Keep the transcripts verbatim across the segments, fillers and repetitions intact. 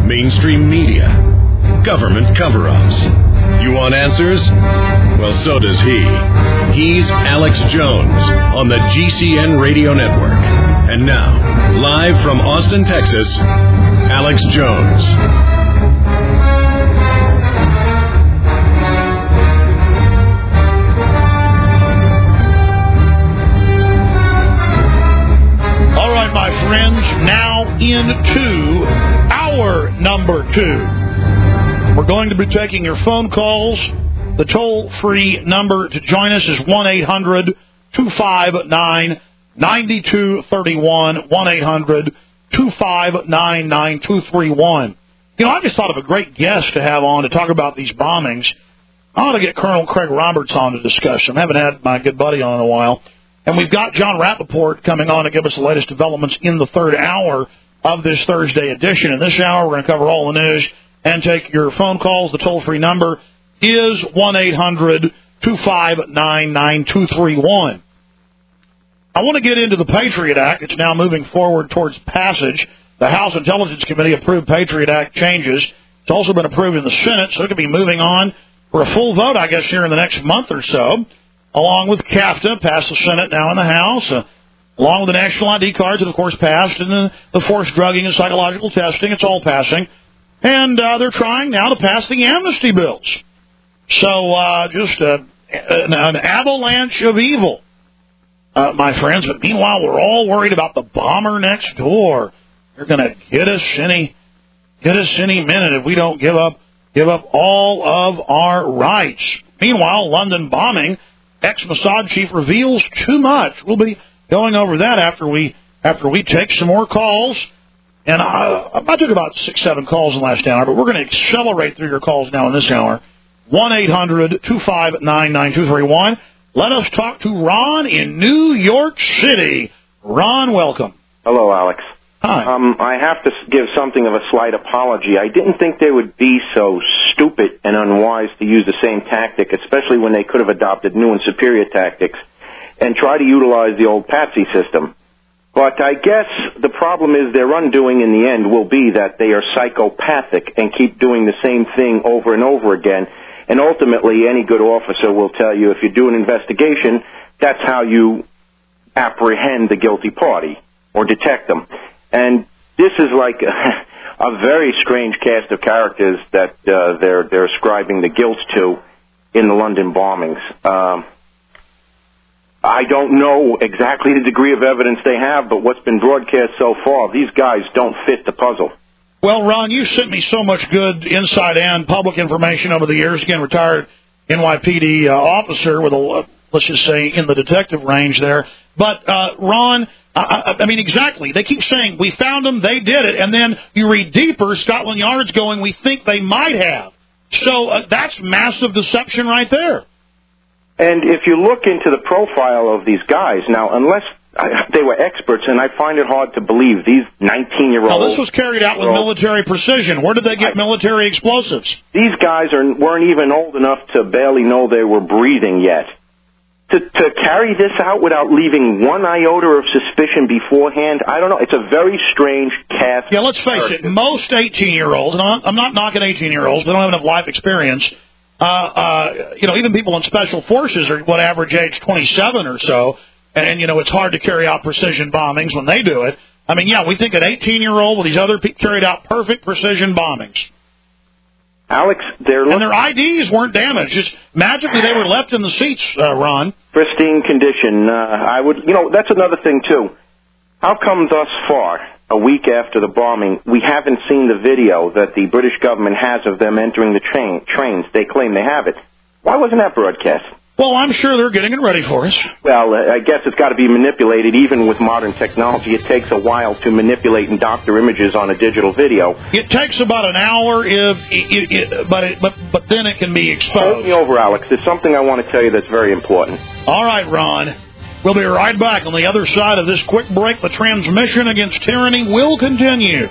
mainstream media, government cover-ups. You want answers? Well, so does he. He's Alex Jones on the G C N Radio Network. And now, live from Austin, Texas, Alex Jones. All right, my friends, now into hour number two. We're going to be taking your phone calls. The toll-free number to join us is one eight hundred two five nine nine two three one, one eight hundred two five nine nine two three one. You know, I just thought of a great guest to have on to talk about these bombings. I ought to get Colonel Craig Roberts on to discuss them. I haven't had my good buddy on in a while. And we've got John Rappaport coming on to give us the latest developments in the third hour of this Thursday edition. In this hour, we're going to cover all the news and take your phone calls. The toll-free number is one eight hundred two five nine nine two three one. I want to get into the Patriot Act. It's now moving forward towards passage. The House Intelligence Committee approved Patriot Act changes. It's also been approved in the Senate, so it could be moving on for a full vote, I guess, here in the next month or so, along with CAFTA, passed the Senate, now in the House, uh, along with the National I D cards that, of course, passed, and the, the forced drugging and psychological testing. It's all passing. And uh, they're trying now to pass the amnesty bills. So uh, just uh, an, an avalanche of evil, uh, my friends. But meanwhile, we're all worried about the bomber next door. They're going to get us any get us any minute if we don't give up give up all of our rights. Meanwhile, London bombing, ex-Mossad chief reveals too much. We'll be going over that after we after we take some more calls. And I, I took about six, seven calls in the last hour, but we're going to accelerate through your calls now in this hour. one eight hundred two five nine nine two three one. Let us talk to Ron in New York City. Ron, welcome. Hello, Alex. Hi. Um, I have to give something of a slight apology. I didn't think they would be so stupid and unwise to use the same tactic, especially when they could have adopted new and superior tactics and try to utilize the old Patsy system. But I guess the problem is their undoing in the end will be that they are psychopathic and keep doing the same thing over and over again. And ultimately, any good officer will tell you if you do an investigation, that's how you apprehend the guilty party or detect them. And this is like a, a very strange cast of characters that uh, they're, they're ascribing the guilt to in the London bombings. Um, I don't know exactly the degree of evidence they have, but what's been broadcast so far, these guys don't fit the puzzle. Well, Ron, you sent me so much good inside and public information over the years. Again, retired N Y P D uh, officer with a, let's just say, in the detective range there. But, uh, Ron, I, I mean, exactly. They keep saying, we found them, they did it. And then you read deeper, Scotland Yard's going, we think they might have. So uh, that's massive deception right there. And if you look into the profile of these guys, now, unless I, they were experts, and I find it hard to believe these nineteen-year-olds... Now, this was carried out with military precision. Where did they get I, military explosives? These guys are, weren't even old enough to barely know they were breathing yet. To, to carry this out without leaving one iota of suspicion beforehand, I don't know. It's a very strange cast. Yeah, let's face it. Most eighteen-year-olds, and I'm not knocking eighteen-year-olds, they don't have enough life experience... Uh, uh, you know, even people in special forces are, what, average age twenty-seven or so. And, you know, it's hard to carry out precision bombings when they do it. I mean, yeah, we think an eighteen-year-old with these other people carried out perfect precision bombings. Alex, they're... And their I Ds weren't damaged. Just magically they were left in the seats, uh, Ron. Pristine condition. Uh, I would, you know, that's another thing, too. How come thus far, a week after the bombing, we haven't seen the video that the British government has of them entering the train, trains? They claim they have it. Why wasn't that broadcast? Well, I'm sure they're getting it ready for us. Well, uh, I guess it's got to be manipulated. Even with modern technology, it takes a while to manipulate and doctor images on a digital video. It takes about an hour, if it, it, but, it, but but then it can be exposed. Hold me over, Alex. There's something I want to tell you that's very important. All right, Ron. We'll be right back. On the other side of this quick break, the transmission against tyranny will continue.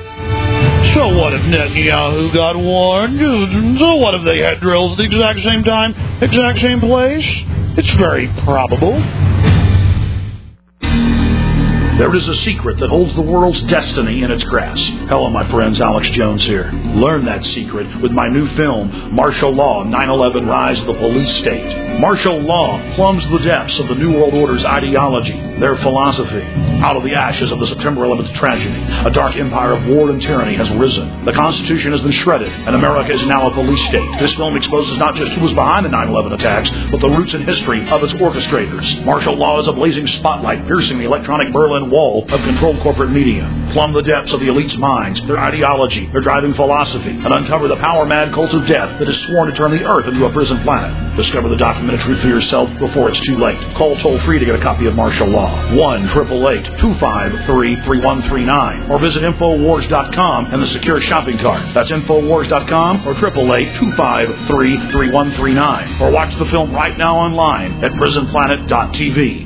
So what if Netanyahu got warned? So what if they had drills at the exact same time, exact same place? It's very probable. There is a secret that holds the world's destiny in its grasp. Hello, my friends. Alex Jones here. Learn that secret with my new film, Martial Law, nine eleven Rise of the Police State. Martial law plumbs the depths of the New World Order's ideology, their philosophy. Out of the ashes of the September eleventh tragedy, a dark empire of war and tyranny has risen. The Constitution has been shredded, and America is now a police state. This film exposes not just who was behind the nine eleven attacks, but the roots and history of its orchestrators. Martial law is a blazing spotlight piercing the electronic Berlin Wall of controlled corporate media. Plumb the depths of the elite's minds, their ideology, their driving philosophy, and uncover the power-mad cult of death that is sworn to turn the Earth into a prison planet. Discover the documentary truth for yourself before it's too late. Call toll-free to get a copy of Martial Law. one eight eight eight, two five three, three one three nine. Or visit Infowars dot com and the secure shopping cart. That's Infowars dot com or eight eight eight, two five three, three one three nine. Or watch the film right now online at prison planet dot t v.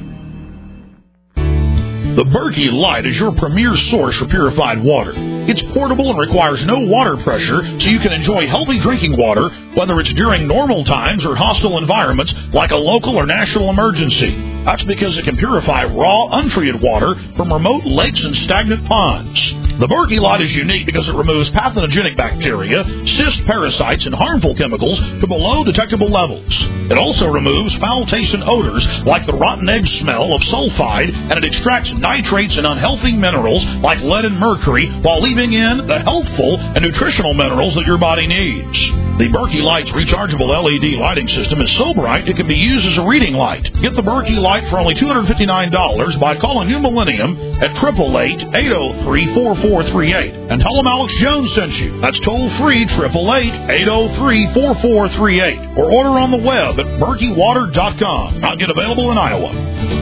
The Berkey Light is your premier source for purified water. It's portable and requires no water pressure, so you can enjoy healthy drinking water, whether it's during normal times or hostile environments like a local or national emergency. That's because it can purify raw, untreated water from remote lakes and stagnant ponds. The Berkey Light is unique because it removes pathogenic bacteria, cyst parasites, and harmful chemicals to below detectable levels. It also removes foul-tasting odors like the rotten egg smell of sulfide, and it extracts nitrates and unhealthy minerals like lead and mercury while leaving in the healthful and nutritional minerals that your body needs. The Berkey Light's rechargeable L E D lighting system is so bright it can be used as a reading light. Get the Berkey Light for only two hundred fifty-nine dollars by calling New Millennium at eight eight eight, eight oh three, four four three eight. And tell them Alex Jones sent you. That's toll-free, eight eight eight, eight oh three, four four three eight. Or order on the web at berkey water dot com. Not yet available in Iowa.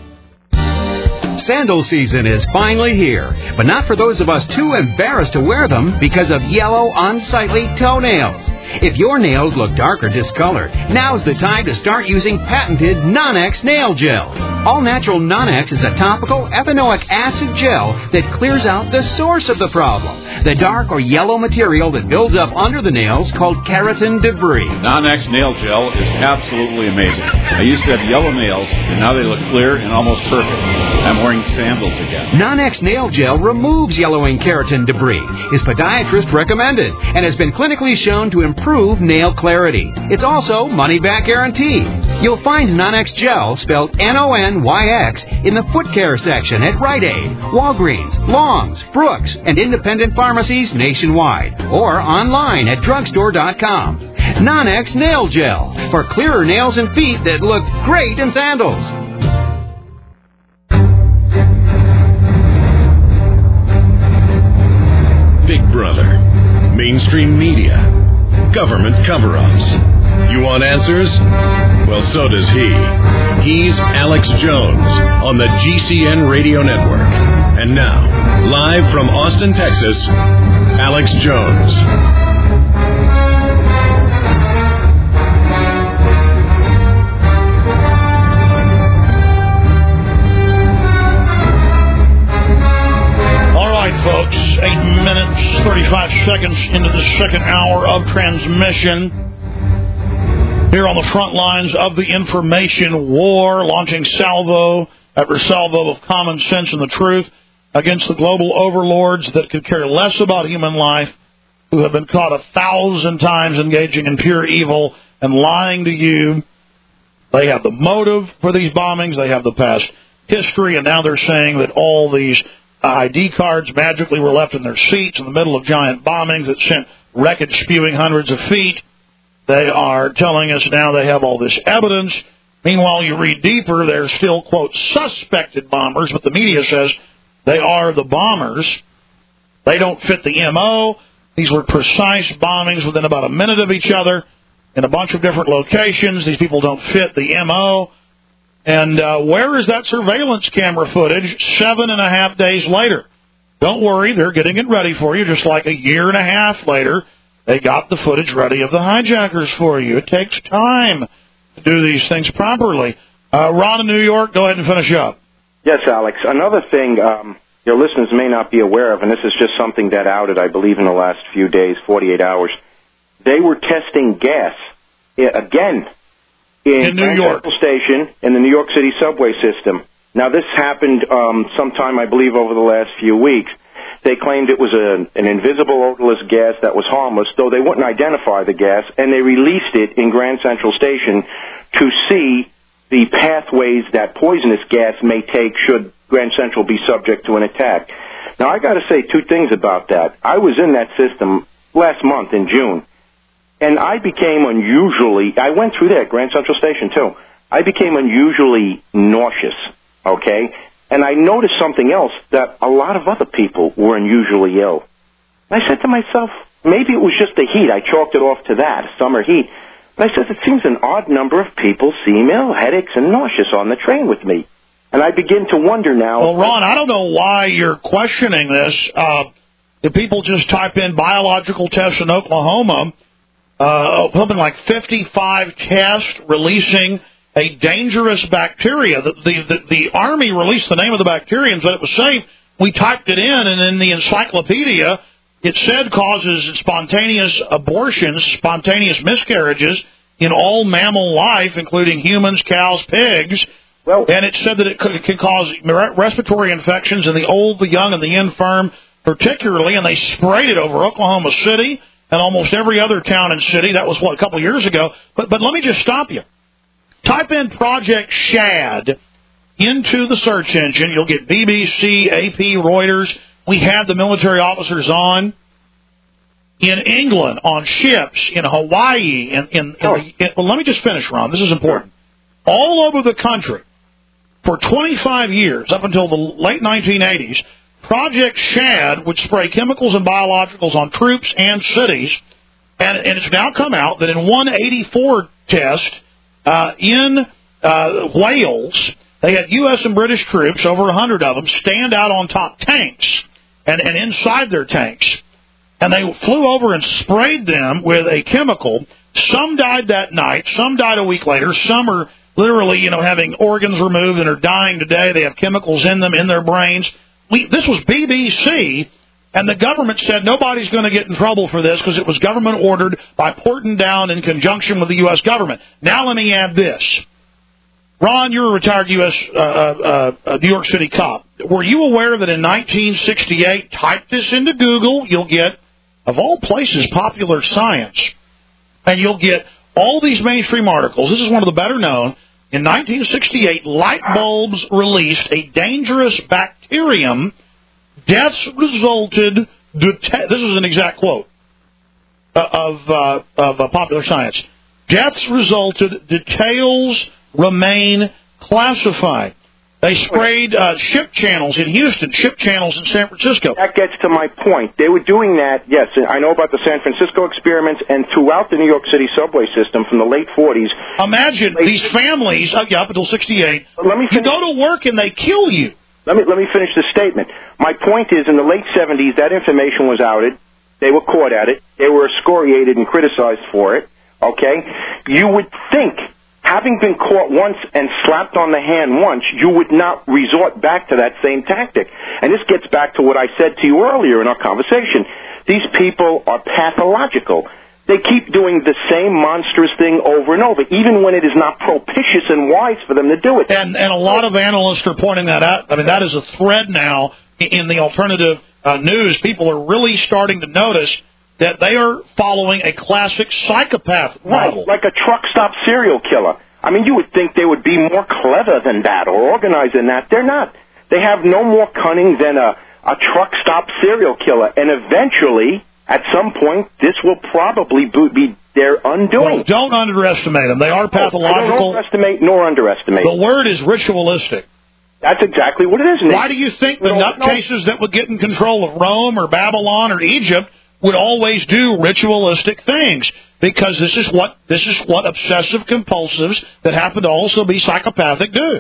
Sandal season is finally here, but not for those of us too embarrassed to wear them because of yellow, unsightly toenails. If your nails look dark or discolored, now's the time to start using patented Non-X Nail Gel. All Natural Non-X is a topical ethanoic acid gel that clears out the source of the problem, the dark or yellow material that builds up under the nails called keratin debris. Non-X Nail Gel is absolutely amazing. I used to have yellow nails, and now they look clear and almost perfect. I'm wearing sandals again. Non-X Nail Gel removes yellowing keratin debris, is podiatrist recommended, and has been clinically shown to improve nail clarity. It's also money-back guaranteed. You'll find Non-X Gel, spelled N O N Y X, in the foot care section at Rite Aid, Walgreens, Long's, Brooks, and independent pharmacies nationwide, or online at drugstore dot com. Non-X Nail Gel, for clearer nails and feet that look great in sandals. Big Brother, mainstream media, government cover-ups. You want answers? Well, so does he. He's Alex Jones on the G C N Radio Network. And now, live from Austin, Texas, Alex Jones. Folks, eight minutes, thirty-five seconds into the second hour of transmission. Here on the front lines of the information war, launching salvo after salvo of common sense and the truth against the global overlords that could care less about human life, who have been caught a thousand times engaging in pure evil and lying to you. They have the motive for these bombings. They have the past history, and now they're saying that all these I D cards magically were left in their seats in the middle of giant bombings that sent wreckage spewing hundreds of feet. They are telling us now they have all this evidence. Meanwhile, you read deeper, they're still, quote, suspected bombers, but the media says they are the bombers. They don't fit the M O. These were precise bombings within about a minute of each other in a bunch of different locations. These people don't fit the M O. And uh, where is that surveillance camera footage seven and a half days later? Don't worry, they're getting it ready for you, just like a year and a half later, they got the footage ready of the hijackers for you. It takes time to do these things properly. Uh, Ron in New York, go ahead and finish up. Yes, Alex. Another thing um, your listeners may not be aware of, and this is just something that outed, I believe, in the last few days, forty-eight hours, they were testing gas again. In, in New York Station, in the New York City subway system. Now, this happened um, sometime, I believe, over the last few weeks. They claimed it was a, an invisible odorless gas that was harmless, though they wouldn't identify the gas, and they released it in Grand Central Station to see the pathways that poisonous gas may take should Grand Central be subject to an attack. Now, I got to say two things about that. I was in that system last month in June, and I became unusually, I went through there at Grand Central Station too, I became unusually nauseous, okay? And I noticed something else, that a lot of other people were unusually ill. And I said to myself, maybe it was just the heat. I chalked it off to that, summer heat. And I said, it seems an odd number of people seem ill, headaches and nauseous on the train with me. And I begin to wonder now. Well, Ron, I don't know why you're questioning this. Uh, if people just type in biological tests in Oklahoma, uh, something like fifty-five tests releasing a dangerous bacteria. The, the, the, the Army released the name of the bacteria and said it was safe. We typed it in, and in the encyclopedia, it said causes spontaneous abortions, spontaneous miscarriages in all mammal life, including humans, cows, pigs. Well, and it said that it could, it could cause respiratory infections in the old, the young, and the infirm, particularly, and they sprayed it over Oklahoma City and almost every other town and city. That was, what, a couple of years ago. But, but let me just stop you. Type in Project Shad into the search engine. You'll get B B C, A P, Reuters. We had the military officers on in England, on ships, in Hawaii. In, in, in, oh. the, in well, let me just finish, Ron. This is important. All over the country, for twenty-five years, up until the late nineteen eighties, Project Shad would spray chemicals and biologicals on troops and cities. And, and it's now come out that in one eighty-four test, Uh, in uh, Wales, they had U S and British troops, over a hundred of them, stand out on top tanks and, and inside their tanks. And they flew over and sprayed them with a chemical. Some died that night. Some died a week later. Some are literally, you know, having organs removed and are dying today. They have chemicals in them, in their brains. We, this was B B C. And the government said nobody's going to get in trouble for this because it was government ordered by Porton Down in conjunction with the U S government. Now let me add this. Ron, you're a retired U S Uh, uh, uh, New York City cop. Were you aware that in nineteen sixty-eight, type this into Google, you'll get, of all places, Popular Science, and you'll get all these mainstream articles. This is one of the better known. In nineteen sixty-eight, light bulbs released a dangerous bacterium. Deaths resulted, deta- this is an exact quote uh, of, uh, of uh, Popular Science. Deaths resulted, details remain classified. They sprayed uh, ship channels in Houston, ship channels in San Francisco. That gets to my point. They were doing that, yes, I know about the San Francisco experiments and throughout the New York City subway system from the late forties. Imagine late these families, uh, yeah, up until sixty-eight, let me you go to work and they kill you. Let me let me finish the statement. My point is, in the late seventies, that information was outed. They were caught at it. They were excoriated and criticized for it. Okay? You would think, having been caught once and slapped on the hand once, you would not resort back to that same tactic. And this gets back to what I said to you earlier in our conversation. These people are pathological. They keep doing the same monstrous thing over and over, even when it is not propitious and wise for them to do it. And and a lot of analysts are pointing that out. I mean, that is a thread now in the alternative uh, news. People are really starting to notice that they are following a classic psychopath model. Right, like a truck stop serial killer. I mean, you would think they would be more clever than that or organized than that. They're not. They have no more cunning than a, a truck stop serial killer. And eventually, at some point, this will probably be their undoing. Well, don't underestimate them. They are pathological. Don't overestimate nor underestimate. The word is ritualistic. That's exactly what it is, Nick. Why do you think the nutcases that would get in control of Rome or Babylon or Egypt would always do ritualistic things? Because this is what this is what obsessive compulsives that happen to also be psychopathic do.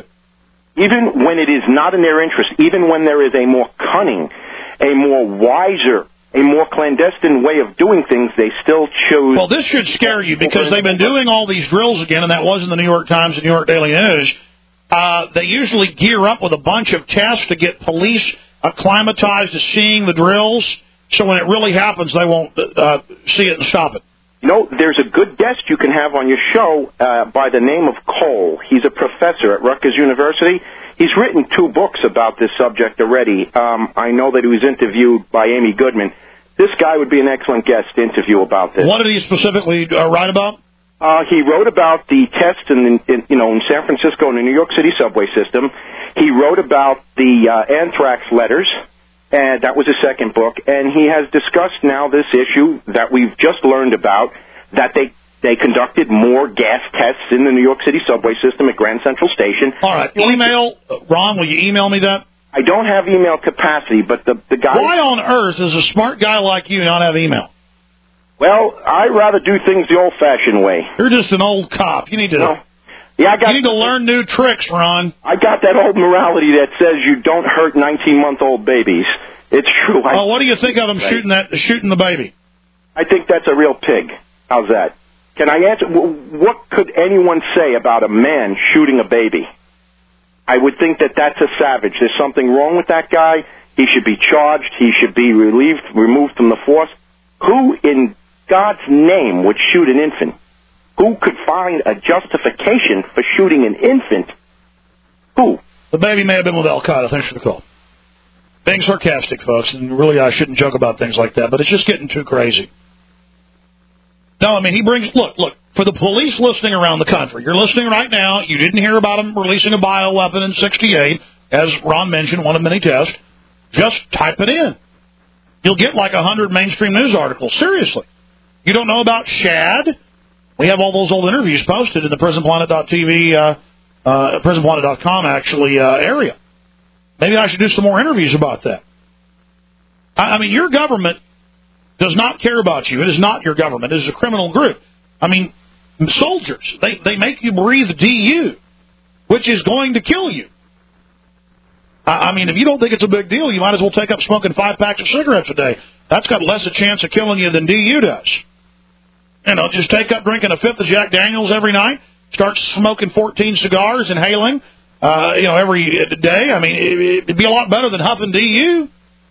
Even when it is not in their interest, even when there is a more cunning, a more wiser, a more clandestine way of doing things, they still choose. Well, this should scare you because they've been doing all these drills again, and that was in the New York Times and New York Daily News. Uh, they usually gear up with a bunch of tests to get police acclimatized to seeing the drills, so when it really happens, they won't uh, see it and stop it. You know, there's a good guest you can have on your show uh, by the name of Cole. He's a professor at Rutgers University. He's written two books about this subject already. Um, I know that he was interviewed by Amy Goodman. This guy would be an excellent guest to interview about this. What did he specifically uh, write about? Uh, he wrote about the tests in, in, you know, in San Francisco and the New York City subway system. He wrote about the uh, anthrax letters, and that was his second book. And he has discussed now this issue that we've just learned about, that they they conducted more gas tests in the New York City subway system at Grand Central Station. All right, email, Ron, will you email me that? I don't have email capacity, but the, the guy... Why on earth does a smart guy like you not have email? Well, I'd rather do things the old-fashioned way. You're just an old cop. You need to... No. Yeah, I got, you need to learn new tricks, Ron. I got that old morality that says you don't hurt nineteen-month-old babies. It's true. I, oh, what do you think of him right. shooting that, shooting the baby? I think that's a real pig. How's that? Can I answer? What could anyone say about a man shooting a baby? I would think that that's a savage. There's something wrong with that guy. He should be charged. He should be relieved, removed from the force. Who in God's name would shoot an infant? Who could find a justification for shooting an infant? Who? The baby may have been with Al-Qaeda. Thanks for the call. Being sarcastic, folks, and really I shouldn't joke about things like that, but it's just getting too crazy. No, I mean, he brings... Look, look, for the police listening around the country, you're listening right now, you didn't hear about him releasing a bioweapon in sixty-eight, as Ron mentioned, one of many tests. Just type it in. You'll get like a hundred mainstream news articles. Seriously. You don't know about Shad? We have all those old interviews posted in the prison planet dot t v, uh, uh, prison planet dot com, actually, uh, area. Maybe I should do some more interviews about that. I, I mean, your government does not care about you. It is not your government. It is a criminal group. I mean, soldiers, they, they make you breathe D U, which is going to kill you. I, I mean, if you don't think it's a big deal, you might as well take up smoking five packs of cigarettes a day. That's got less a chance of killing you than D U does. You know, just take up drinking a fifth of Jack Daniels every night, start smoking fourteen cigars, inhaling, uh, you know, every day. I mean, it, it'd be a lot better than huffing D U.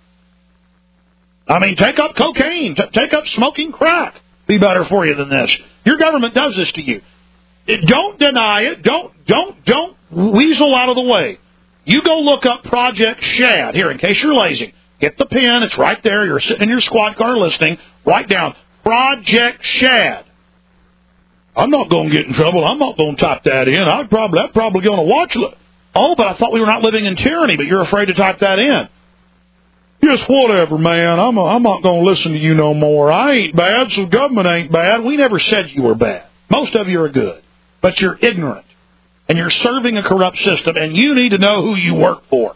I mean, take up cocaine, t- take up smoking crack. Be better for you than this. Your government does this to you. It, don't deny it. Don't, don't, don't weasel out of the way. You go look up Project Shad. Here, in case you're lazy, get the pen. It's right there. You're sitting in your squad car listening. Write down Project Shad. I'm not going to get in trouble. I'm not going to type that in. I'd probably, I'd probably go on a watch list. Oh, but I thought we were not living in tyranny, but you're afraid to type that in. Yes, whatever, man. I'm, a, I'm not going to listen to you no more. I ain't bad, so government ain't bad. We never said you were bad. Most of you are good. But you're ignorant. And you're serving a corrupt system, and you need to know who you work for.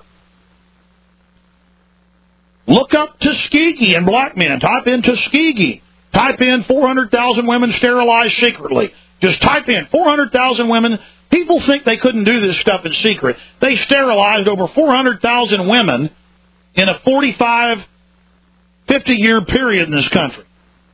Look up Tuskegee and black men. Type in Tuskegee. Type in four hundred thousand women sterilized secretly. Just type in four hundred thousand women. People think they couldn't do this stuff in secret. They sterilized over four hundred thousand women in a forty-five, fifty-year period in this country.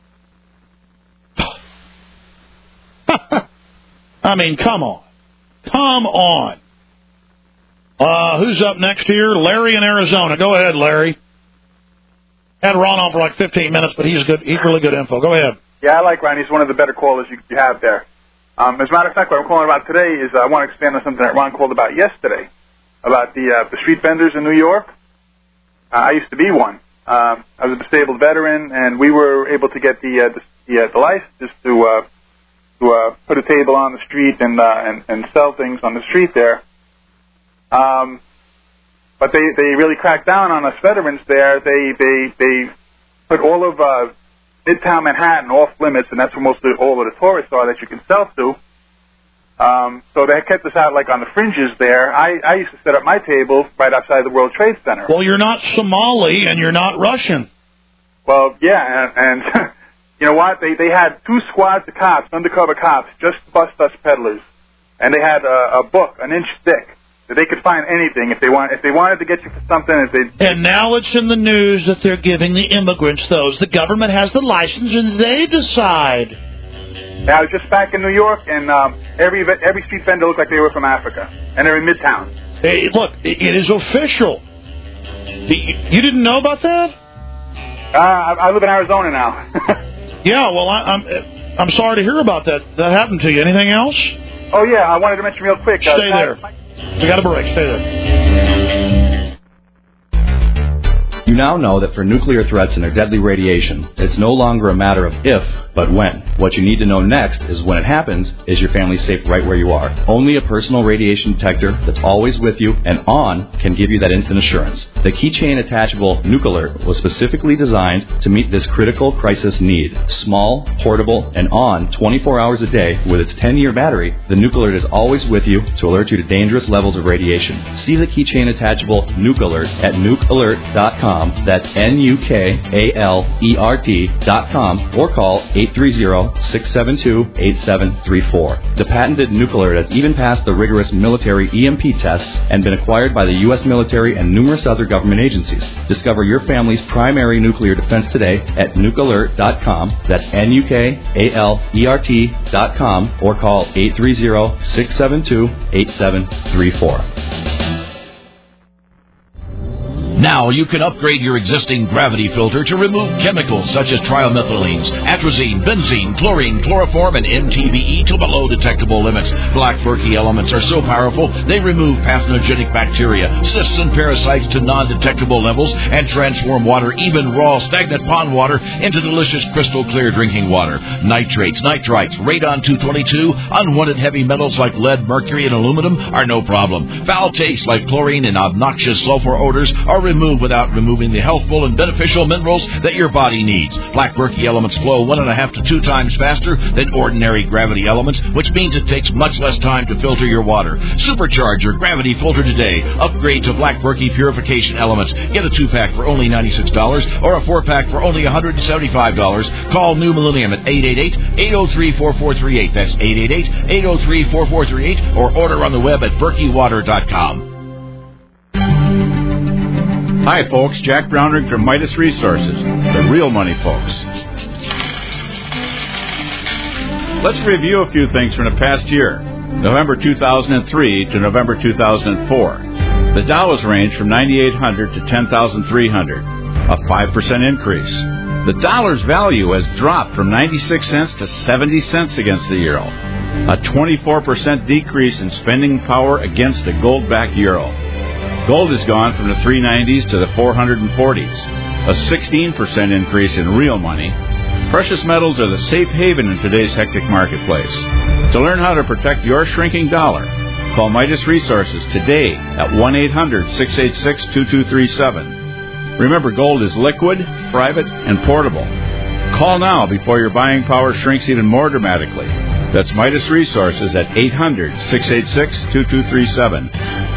I mean, come on. Come on. Uh, who's up next here? Larry in Arizona. Go ahead, Larry. Had Ron on for like fifteen minutes, but he's good. He's really good info. Go ahead. Yeah, I like Ron. He's one of the better callers you, you have there. Um, as a matter of fact, what I'm calling about today is uh, I want to expand on something that Ron called about yesterday, about the uh, the street vendors in New York. Uh, I used to be one. Um, I was a disabled veteran, and we were able to get the uh, the, the, uh, the license to uh, to uh, put a table on the street and uh, and, and sell things on the street there. Um, but they, they really cracked down on us veterans there. They they they put all of uh, Midtown Manhattan off limits, and that's where most of all of the tourists are that you can sell to. Um, so they kept us out like on the fringes there. I, I used to set up my table right outside the World Trade Center. Well, you're not Somali and you're not Russian. Well, yeah, and, and you know what? They they had two squads of cops, undercover cops, just to bust us peddlers, and they had a, a book, an inch thick, that they could find anything if they want. If they wanted to get you for something, if they. And now it's in the news that they're giving the immigrants those. The government has the license and they decide. I was just back in New York, and um, every every street vendor looked like they were from Africa, and they're in Midtown. Hey, look, it is official. You didn't know about that? Uh, I live in Arizona now. Yeah, well, I, I'm I'm sorry to hear about that. That happened to you. Anything else? Oh yeah, I wanted to mention real quick. Stay uh, there. Saturday, We got a break. Stay there. You now know that for nuclear threats and their deadly radiation, it's no longer a matter of if, but when. What you need to know next is when it happens, is your family safe right where you are? Only a personal radiation detector that's always with you and on can give you that instant assurance. The keychain attachable Nuke Alert was specifically designed to meet this critical crisis need. Small, portable, and on twenty-four hours a day with its ten-year battery, the Nuke Alert is always with you to alert you to dangerous levels of radiation. See the keychain attachable Nuke Alert at nuke alert dot com. That's N U K A L E R T dot com or call eight three zero, six seven two, eight seven three four. The patented Nuke Alert has even passed the rigorous military E M P tests and been acquired by the U S military and numerous other government agencies. Discover your family's primary nuclear defense today at nuke alert dot com. That's N U K A L E R T dot com or call eight three zero, six seven two, eight seven three four. Now you can upgrade your existing gravity filter to remove chemicals such as trimethylenes, atrazine, benzene, chlorine, chloroform, and M T B E to below detectable limits. Black Berkey elements are so powerful they remove pathogenic bacteria, cysts, and parasites to non-detectable levels and transform water, even raw stagnant pond water, into delicious crystal clear drinking water. Nitrates, nitrites, radon two twenty-two, unwanted heavy metals like lead, mercury, and aluminum are no problem. Foul tastes like chlorine and obnoxious sulfur odors are removed without removing the healthful and beneficial minerals that your body needs. Black Berkey elements flow one and a half to two times faster than ordinary gravity elements, which means it takes much less time to filter your water. Supercharge your gravity filter today. Upgrade to Black Berkey purification elements. Get a two-pack for only ninety-six dollars or a four-pack for only one hundred seventy-five dollars. Call New Millennium at eight eight eight, eight oh three, four four three eight. That's eight eight eight, eight oh three, four four three eight or order on the web at berkey water dot com. Hi, folks. Jack Brownrigg from Midas Resources, the real money folks. Let's review a few things from the past year, November two thousand three to November two thousand four. The Dow has ranged from ninety-eight hundred to ten thousand three hundred, a five percent increase. The dollar's value has dropped from ninety-six cents to seventy cents against the euro, a twenty-four percent decrease in spending power against the gold-backed euro. Gold has gone from the three nineties to the four forties, a sixteen percent increase in real money. Precious metals are the safe haven in today's hectic marketplace. To learn how to protect your shrinking dollar, call Midas Resources today at one eight hundred, six eight six, two two three seven. Remember, gold is liquid, private, and portable. Call now before your buying power shrinks even more dramatically. That's Midas Resources at eight hundred, six eight six, two two three seven.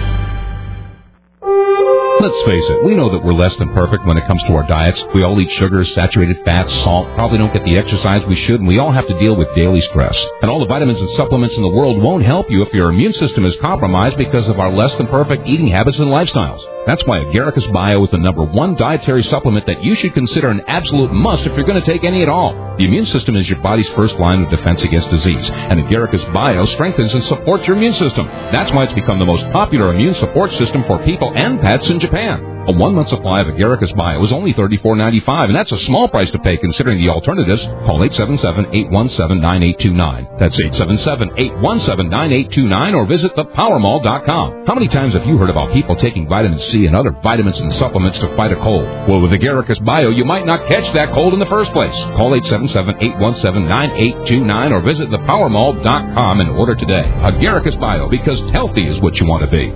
Let's face it, we know that we're less than perfect when it comes to our diets. We all eat sugars, saturated fats, salt, probably don't get the exercise we should, and we all have to deal with daily stress. And all the vitamins and supplements in the world won't help you if your immune system is compromised because of our less than perfect eating habits and lifestyles. That's why Agaricus Bio is the number one dietary supplement that you should consider an absolute must if you're going to take any at all. The immune system is your body's first line of defense against disease, and Agaricus Bio strengthens and supports your immune system. That's why it's become the most popular immune support system for people and pets in Japan. A one-month supply of Agaricus Bio is only thirty-four ninety-five, and that's a small price to pay considering the alternatives. Call eight seven seven, eight one seven, nine eight two nine. That's eight seven seven, eight one seven, nine eight two nine, or visit the power mall dot com. How many times have you heard about people taking vitamin C and other vitamins and supplements to fight a cold? Well, with Agaricus Bio, you might not catch that cold in the first place. Call eight seven seven, eight one seven, nine eight two nine or visit the power mall dot com and order today. Agaricus Bio, because healthy is what you want to be.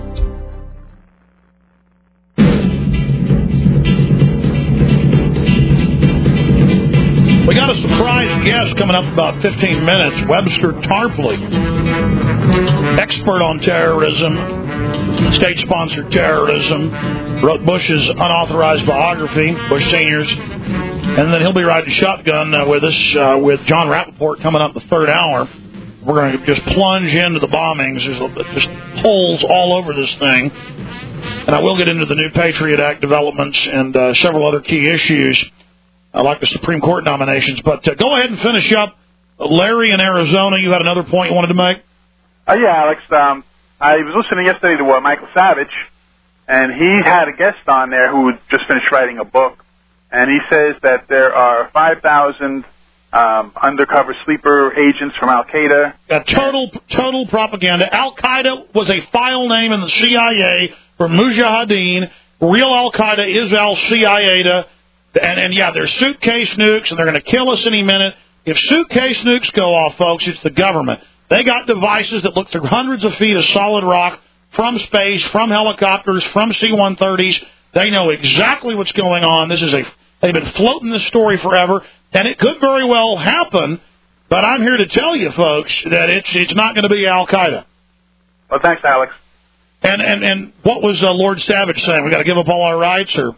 We got a surprise guest coming up in about fifteen minutes, Webster Tarpley, expert on terrorism, state-sponsored terrorism, wrote Bush's unauthorized biography, Bush Senior's, and then he'll be riding shotgun uh, with us uh, with John Rappaport coming up the third hour. We're going to just plunge into the bombings. There's just holes all over this thing. And I will get into the new Patriot Act developments and uh, several other key issues. I like the Supreme Court nominations, but uh, go ahead and finish up. Larry in Arizona, you had another point you wanted to make? Uh, yeah, Alex. Um, I was listening yesterday to uh, Michael Savage, and he had a guest on there who had just finished writing a book, and he says that there are five thousand um, undercover sleeper agents from Al-Qaeda. Yeah, total, total propaganda. Al-Qaeda was a file name in the C I A for Mujahideen. Real Al-Qaeda is Al-C I A D A. And, and, yeah, they're suitcase nukes, and they're going to kill us any minute. If suitcase nukes go off, folks, it's the government. They got devices that look through hundreds of feet of solid rock from space, from helicopters, from C one thirties. They know exactly what's going on. This is a they've been floating this story forever, and it could very well happen. But I'm here to tell you, folks, that it's it's not going to be Al Qaeda. Well, thanks, Alex. And and and what was uh, Lord Savage saying? We got to give up all our rights, or?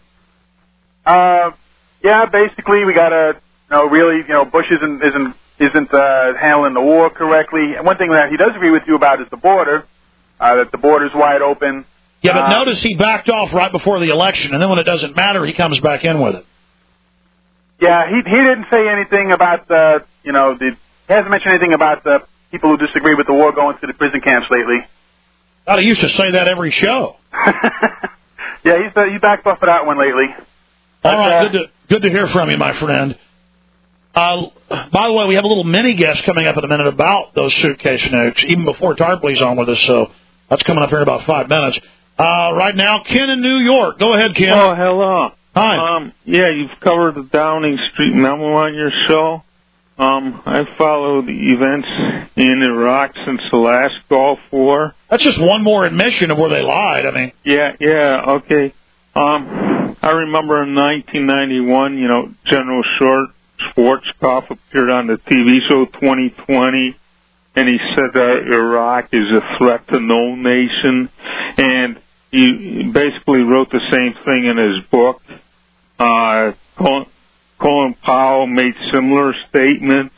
Uh, yeah, basically we got to, you know, really, you know, Bush isn't isn't isn't uh, handling the war correctly. And one thing that he does agree with you about is the border, uh, that the border's wide open. Yeah, but uh, notice he backed off right before the election, and then when it doesn't matter, he comes back in with it. Yeah, he he didn't say anything about the, you know, the he hasn't mentioned anything about the people who disagree with the war going to the prison camps lately. God, he used to say that every show. Yeah, he's uh, he backed off of that one lately. All but, right, uh, good to good to hear from you, my friend. Uh, by the way, we have a little mini guest coming up in a minute about those suitcase nukes, even before Tarpley's on with us, so that's coming up here in about five minutes. Uh, right now, Ken in New York. Go ahead, Ken. Oh, hello. Hi. Um, yeah, you've covered the Downing Street memo on your show. Um, I follow the events in Iraq since the last Gulf War. That's just one more admission of where they lied. I mean, yeah, yeah, okay. Um, I remember in nineteen ninety-one, you know, General Short Schwarzkopf appeared on the T V show twenty twenty, and he said that Iraq is a threat to no nation, and he basically wrote the same thing in his book. Uh, Colin, Colin Powell made similar statements.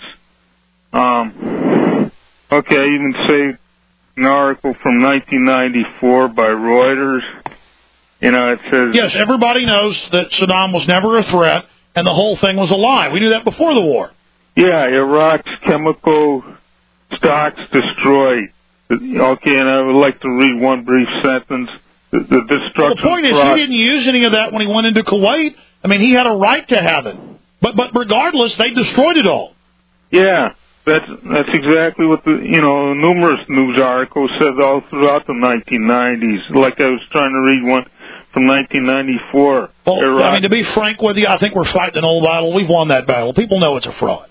Um, okay, I even saved an article from nineteen ninety-four by Reuters. You know, it says... Yes, everybody knows that Saddam was never a threat, and the whole thing was a lie. We knew that before the war. Yeah, Iraq's chemical stocks destroyed. Okay, and I would like to read one brief sentence. The, the destruction... Well, the point is, he didn't use any of that when he went into Kuwait. I mean, he had a right to have it. But but regardless, they destroyed it all. Yeah, that's that's exactly what the, you know, numerous news articles said all throughout the nineteen nineties. Like I was trying to read one from nineteen ninety-four. Well, Iraq. I mean, to be frank with you, I think we're fighting an old battle. We've won that battle. People know it's a fraud.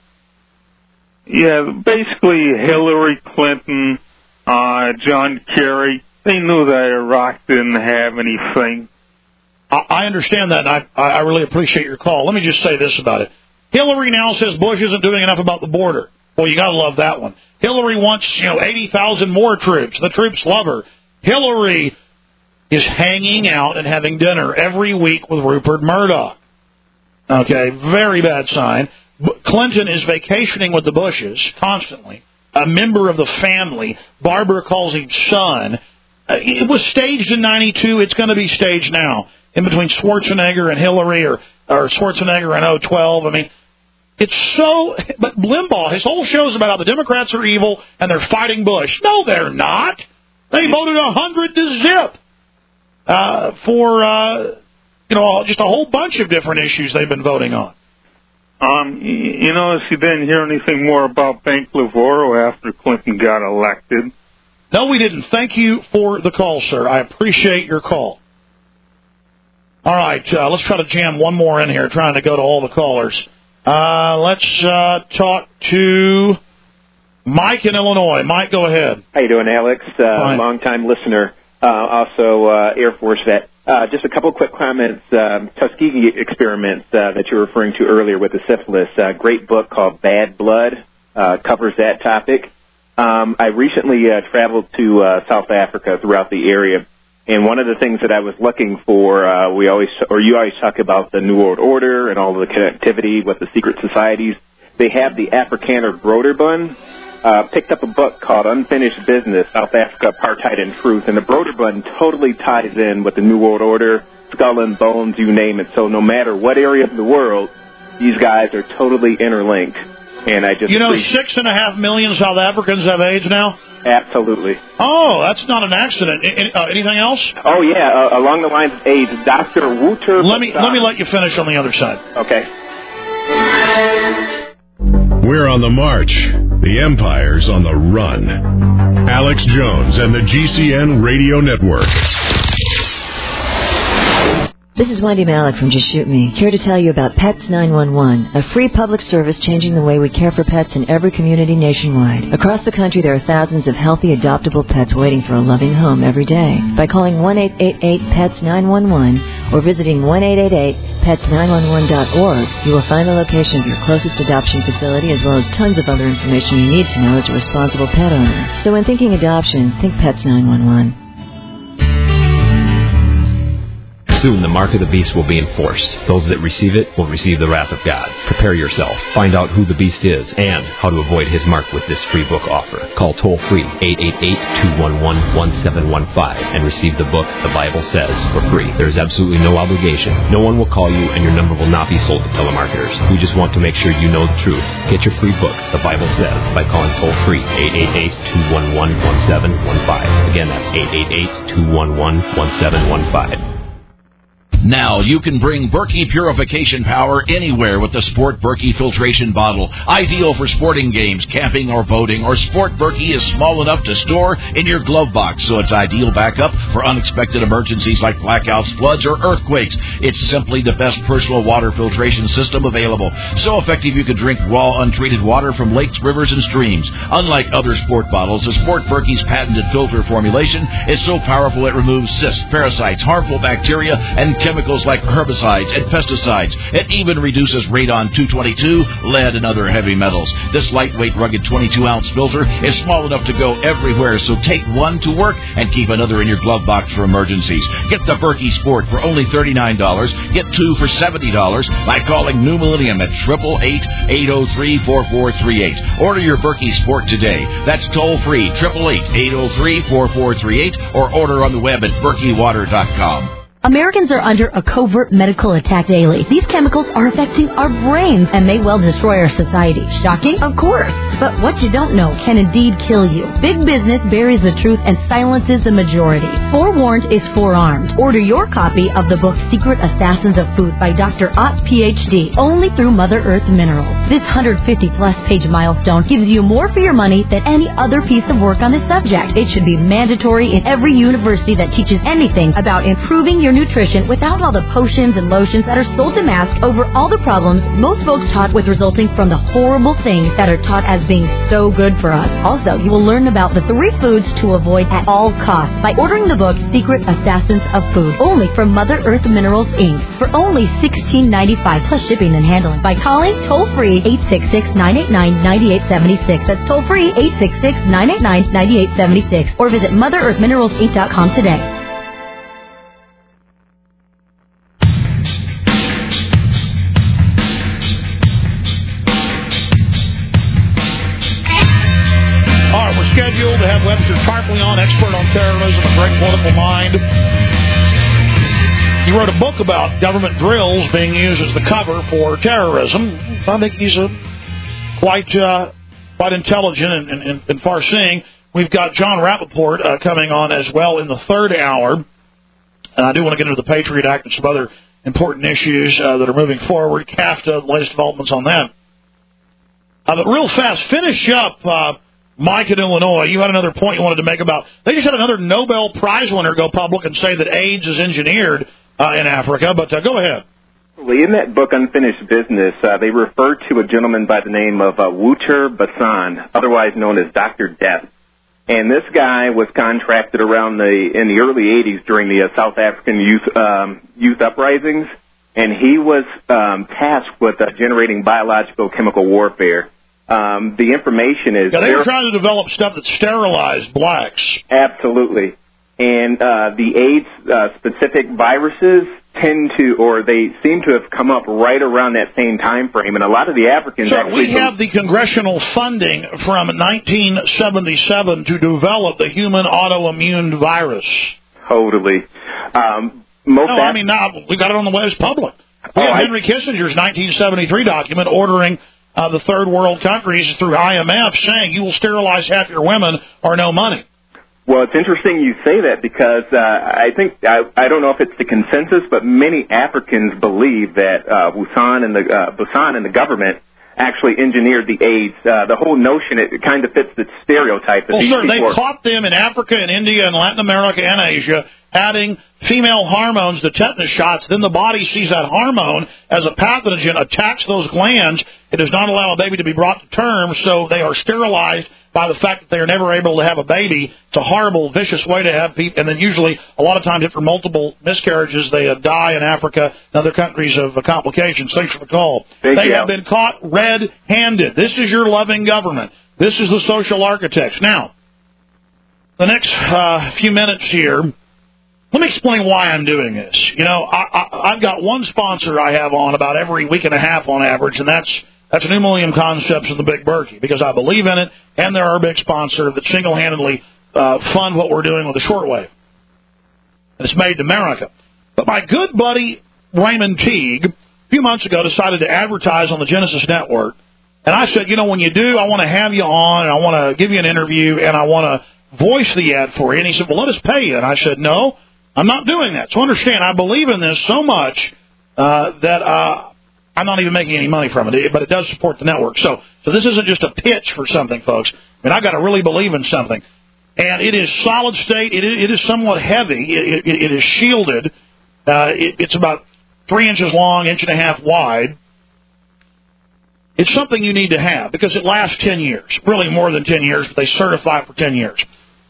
Yeah, basically Hillary Clinton, uh, John Kerry, they knew that Iraq didn't have anything. I, I understand that, and I, I really appreciate your call. Let me just say this about it. Hillary now says Bush isn't doing enough about the border. Well, you got to love that one. Hillary wants, you know, eighty thousand more troops. The troops love her. Hillary is hanging out and having dinner every week with Rupert Murdoch. Okay, very bad sign. Clinton is vacationing with the Bushes constantly, a member of the family. Barbara calls him son. Uh, it was staged in ninety-two. It's going to be staged now, in between Schwarzenegger and Hillary, or, or Schwarzenegger and oh twelve. I mean, it's so... But Limbaugh, his whole show's about how the Democrats are evil and they're fighting Bush. No, they're not. They voted one hundred to zip uh, for, uh, you know, just a whole bunch of different issues they've been voting on. Um, you notice you didn't hear anything more about Bank Lavoro after Clinton got elected. No, we didn't. Thank you for the call, sir. I appreciate your call. All right, uh, let's try to jam one more in here, trying to go to all the callers. Uh, let's uh, talk to Mike in Illinois. Mike, go ahead. How you doing, Alex? Uh, long-time listener, uh, also uh, Air Force vet. Uh, just a couple quick comments. Um, Tuskegee experiments uh, that you were referring to earlier with the syphilis. A uh, great book called Bad Blood uh, covers that topic. Um, I recently uh, traveled to uh, South Africa throughout the area, and one of the things that I was looking for, uh, we always, or you always talk about the New World Order and all of the connectivity with the secret societies. They have the Afrikaner Broderbund. Uh, picked up a book called Unfinished Business, South Africa, Apartheid and Truth, and the Broderbund totally ties in with the New World Order, Skull and Bones, you name it. So no matter what area of the world, these guys are totally interlinked. And I just you know, six and a half million South Africans have AIDS now? Absolutely. Oh, that's not an accident. Any, uh, anything else? Oh, yeah, uh, along the lines of AIDS, Doctor Wouter... Let me, let me let you finish on the other side. Okay. We're on the march. The Empire's on the run. Alex Jones and the G C N Radio Network. This is Wendy Malick from Just Shoot Me, here to tell you about Pets nine one one, a free public service changing the way we care for pets in every community nationwide. Across the country, there are thousands of healthy, adoptable pets waiting for a loving home every day. By calling one eight eight eight pets nine one one or visiting one eight eight eight pets nine one one dot org, you will find the location of your closest adoption facility as well as tons of other information you need to know as a responsible pet owner. So when thinking adoption, think Pets nine one one. Soon the mark of the beast will be enforced. Those that receive it will receive the wrath of God. Prepare yourself. Find out who the beast is and how to avoid his mark with this free book offer. Call toll-free eight eight eight two one one one seven one five and receive the book The Bible Says for free. There is absolutely no obligation. No one will call you and your number will not be sold to telemarketers. We just want to make sure you know the truth. Get your free book, The Bible Says, by calling toll-free eight eight eight two one one one seven one five. Again, that's eight eight eight two one one one seven one five. Now you can bring Berkey purification power anywhere with the Sport Berkey filtration bottle. Ideal for sporting games, camping, or boating. Or Sport Berkey is small enough to store in your glove box, so it's ideal backup for unexpected emergencies like blackouts, floods, or earthquakes. It's simply the best personal water filtration system available. So effective you can drink raw, untreated water from lakes, rivers, and streams. Unlike other Sport bottles, the Sport Berkey's patented filter formulation is so powerful it removes cysts, parasites, harmful bacteria, and chemicals like herbicides and pesticides. It even reduces radon two twenty-two, lead, and other heavy metals. This lightweight, rugged twenty-two ounce filter is small enough to go everywhere, so take one to work and keep another in your glove box for emergencies. Get the Berkey Sport for only thirty-nine dollars. Get two for seventy dollars by calling New Millennium at eight eight eight, eight oh three, four four three eight. Order your Berkey Sport today. That's toll-free, eight eight eight, eight oh three, four four three eight, or order on the web at berkey water dot com. Americans are under a covert medical attack daily. These chemicals are affecting our brains and may well destroy our society. Shocking? Of course. But what you don't know can indeed kill you. Big business buries the truth and silences the majority. Forewarned is forearmed. Order your copy of the book Secret Assassins of Food by Doctor Ott, P H D, only through Mother Earth Minerals. This one hundred fifty plus page milestone gives you more for your money than any other piece of work on this subject. It should be mandatory in every university that teaches anything about improving your nutrition without all the potions and lotions that are sold to mask over all the problems most folks taught with resulting from the horrible things that are taught as being so good for us. Also, you will learn about the three foods to avoid at all costs by ordering the book Secret Assassins of Food, only from Mother Earth Minerals, Incorporated, for only sixteen ninety-five plus shipping and handling by calling toll-free eight six six, nine eight nine, nine eight seven six. That's toll-free eight six six, nine eight nine, nine eight seven six. Or visit Mother Earth Minerals Inc dot com today. Scheduled to have Webster Tarpley on, expert on terrorism, a great political mind. He wrote a book about government drills being used as the cover for terrorism. I think he's a quite uh, quite intelligent and, and, and far-seeing. We've got John Rappaport uh, coming on as well in the third hour. And I do want to get into the Patriot Act and some other important issues uh, that are moving forward. CAFTA, the latest developments on that. Uh, but real fast, finish up... Uh, Mike in Illinois, you had another point you wanted to make about, they just had another Nobel Prize winner go public and say that AIDS is engineered uh, in Africa, but uh, go ahead. In that book, Unfinished Business, uh, they referred to a gentleman by the name of uh, Wouter Bassan, otherwise known as Doctor Death. And this guy was contracted around the, in the early eighties during the uh, South African youth, um, youth uprisings, and he was um, tasked with uh, generating biological chemical warfare. Um, the information is... Yeah, they were trying to develop stuff that sterilized blacks. Absolutely. And uh, the AIDS-specific uh, viruses tend to, or they seem to have come up right around that same time frame. And a lot of the Africans... So actually we have the congressional funding from nineteen seventy-seven to develop the human autoimmune virus. Totally. Um, most no, I mean, now we got it on the way as public. We oh, have Henry I... Kissinger's nineteen seventy-three document ordering... Uh, the third world countries through I M F saying you will sterilize half your women or no money. Well, it's interesting you say that because uh, I think, I, I don't know if it's the consensus, but many Africans believe that uh, Busan and the uh, Busan and the government actually engineered the AIDS. Uh, the whole notion, it, it kind of fits the stereotype that well, these sir, people they are... caught them in Africa and India and Latin America and Asia adding female hormones to tetanus shots. Then the body sees that hormone as a pathogen, attacks those glands. It does not allow a baby to be brought to term, so they are sterilized by the fact that they are never able to have a baby. It's a horrible, vicious way to have people. And then usually, a lot of times, after multiple miscarriages, they uh, die in Africa and other countries of uh, complications. Thanks for the call. Thank they you. have been caught red-handed. This is your loving government. This is the social architects. Now, the next uh, few minutes here, let me explain why I'm doing this. You know, I, I, I've got one sponsor I have on about every week and a half on average, and that's that's New Millennium Concepts and the Big Berkey, because I believe in it, and they're our big sponsor that single-handedly uh, fund what we're doing with the shortwave. It's made in America. But my good buddy Raymond Teague, a few months ago, decided to advertise on the Genesis Network, and I said, you know, when you do, I want to have you on, and I want to give you an interview, and I want to voice the ad for you. And he said, well, let us pay you. And I said, no, I'm not doing that. So understand, I believe in this so much uh, that uh, I'm not even making any money from it, but it does support the network. So so this isn't just a pitch for something, folks. I mean, I've got to really believe in something. And it is solid state. It is, it is somewhat heavy. It, it, it is shielded. Uh, it, it's about three inches long, inch and a half wide. It's something you need to have because it lasts ten years, really more than ten years, but they certify it for ten years.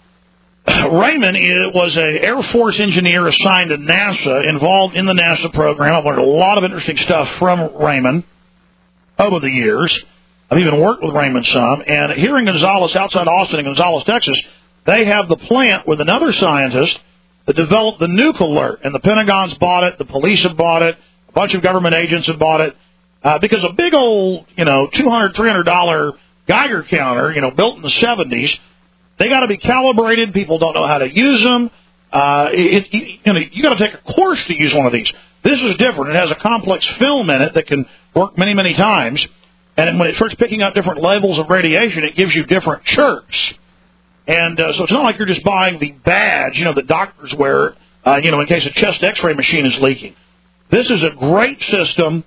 Raymond was an Air Force engineer assigned to NASA, involved in the NASA program. I've learned a lot of interesting stuff from Raymond over the years. I've even worked with Raymond some. And here in Gonzales, outside Austin in Gonzales, Texas, they have the plant with another scientist that developed the Nuke Alert. And the Pentagon's bought it, the police have bought it, a bunch of government agents have bought it. Uh, because a big old, you know, two hundred dollars, three hundred dollars Geiger counter, you know, built in the seventies, they got to be calibrated. People don't know how to use them. Uh, it, it, you know, you got to take a course to use one of these. This is different. It has a complex film in it that can work many, many times. And when it starts picking up different levels of radiation, it gives you different chirps. And uh, so it's not like you're just buying the badge, you know, that doctors wear, uh, you know, in case a chest X-ray machine is leaking. This is a great system,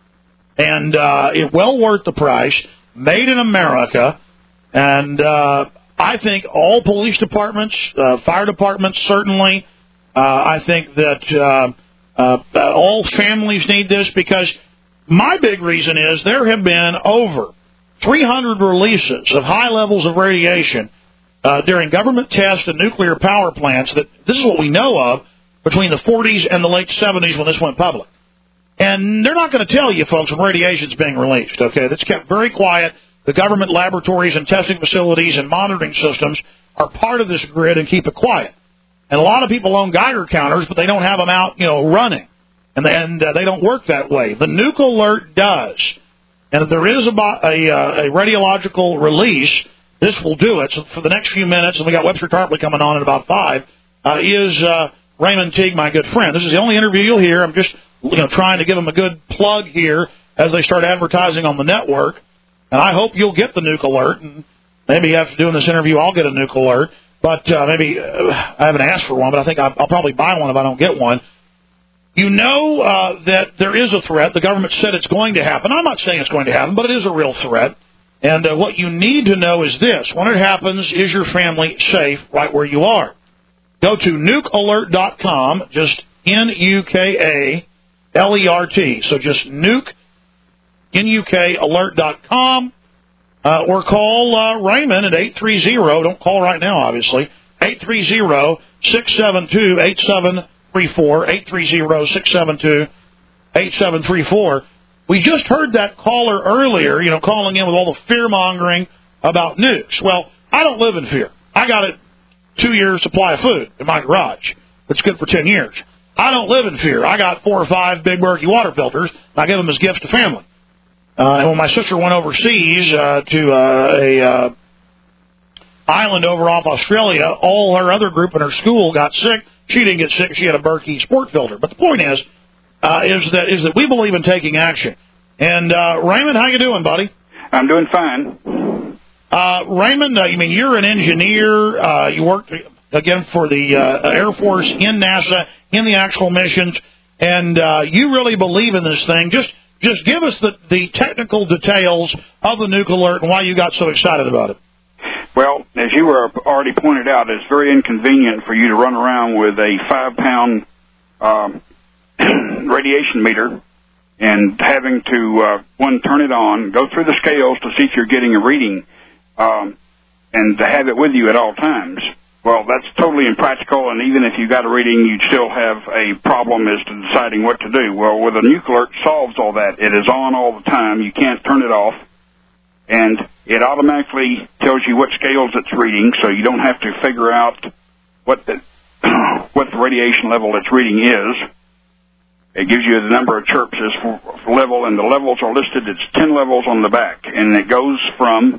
and uh, it's well worth the price. Made in America, and uh, I think all police departments, uh, fire departments, certainly. Uh, I think that uh, uh, all families need this because my big reason is there have been over three hundred releases of high levels of radiation uh, during government tests and nuclear power plants. That this is what we know of between the forties and the late seventies when this went public. And they're not going to tell you, folks, when radiation's being released, okay? That's kept very quiet. The government laboratories and testing facilities and monitoring systems are part of this grid and keep it quiet. And a lot of people own Geiger counters, but they don't have them out, you know, running. And, and uh, they don't work that way. The Nuke Alert does. And if there is a, a, uh, a radiological release, this will do it. So for the next few minutes, and we got Webster Tarpley coming on in about five, uh, is uh, Raymond Teague, my good friend. This is the only interview you'll hear. I'm just you know, trying to give them a good plug here as they start advertising on the network. And I hope you'll get the Nuke Alert. And maybe after doing this interview, I'll get a Nuke Alert. But uh, maybe uh, I haven't asked for one, but I think I'll, I'll probably buy one if I don't get one. You know uh, that there is a threat. The government said it's going to happen. I'm not saying it's going to happen, but it is a real threat. And uh, what you need to know is this. When it happens, is your family safe right where you are? Go to nuke alert dot com, just N U K A L E R T. So just nuke, N U K alert dot com, uh, or call uh, Raymond at eight three zero, don't call right now, obviously, eight three zero, six seven two, eight seven three four, eight three zero, six seven two, eight seven three four. We just heard that caller earlier, you know, calling in with all the fear-mongering about nukes. Well, I don't live in fear. I got a two-year supply of food in my garage that's good for ten years. I don't live in fear. I got four or five Big Berkey water filters, and I give them as gifts to family. Uh, and when my sister went overseas uh, to uh, a uh, island over off Australia, all her other group in her school got sick. She didn't get sick. She had a Berkey sport filter. But the point is, uh, is that is that we believe in taking action. And uh, Raymond, how you doing, buddy? I'm doing fine. Uh, Raymond, uh, you mean you're an engineer? Uh, you worked again for the uh, Air Force in NASA in the actual missions, and uh, you really believe in this thing. Just just give us the, the technical details of the Nuke Alert and why you got so excited about it. Well, as you were already pointed out, it's very inconvenient for you to run around with a five-pound um, radiation meter and having to, uh, one, turn it on, go through the scales to see if you're getting a reading, um, and to have it with you at all times. Well, that's totally impractical, and even if you got a reading, you'd still have a problem as to deciding what to do. Well, with a Nuke Alert, solves all that. It is on all the time. You can't turn it off. And it automatically tells you what scales it's reading, so you don't have to figure out what the what the radiation level it's reading is. It gives you the number of chirps as for, for level, and the levels are listed. It's ten levels on the back, and it goes from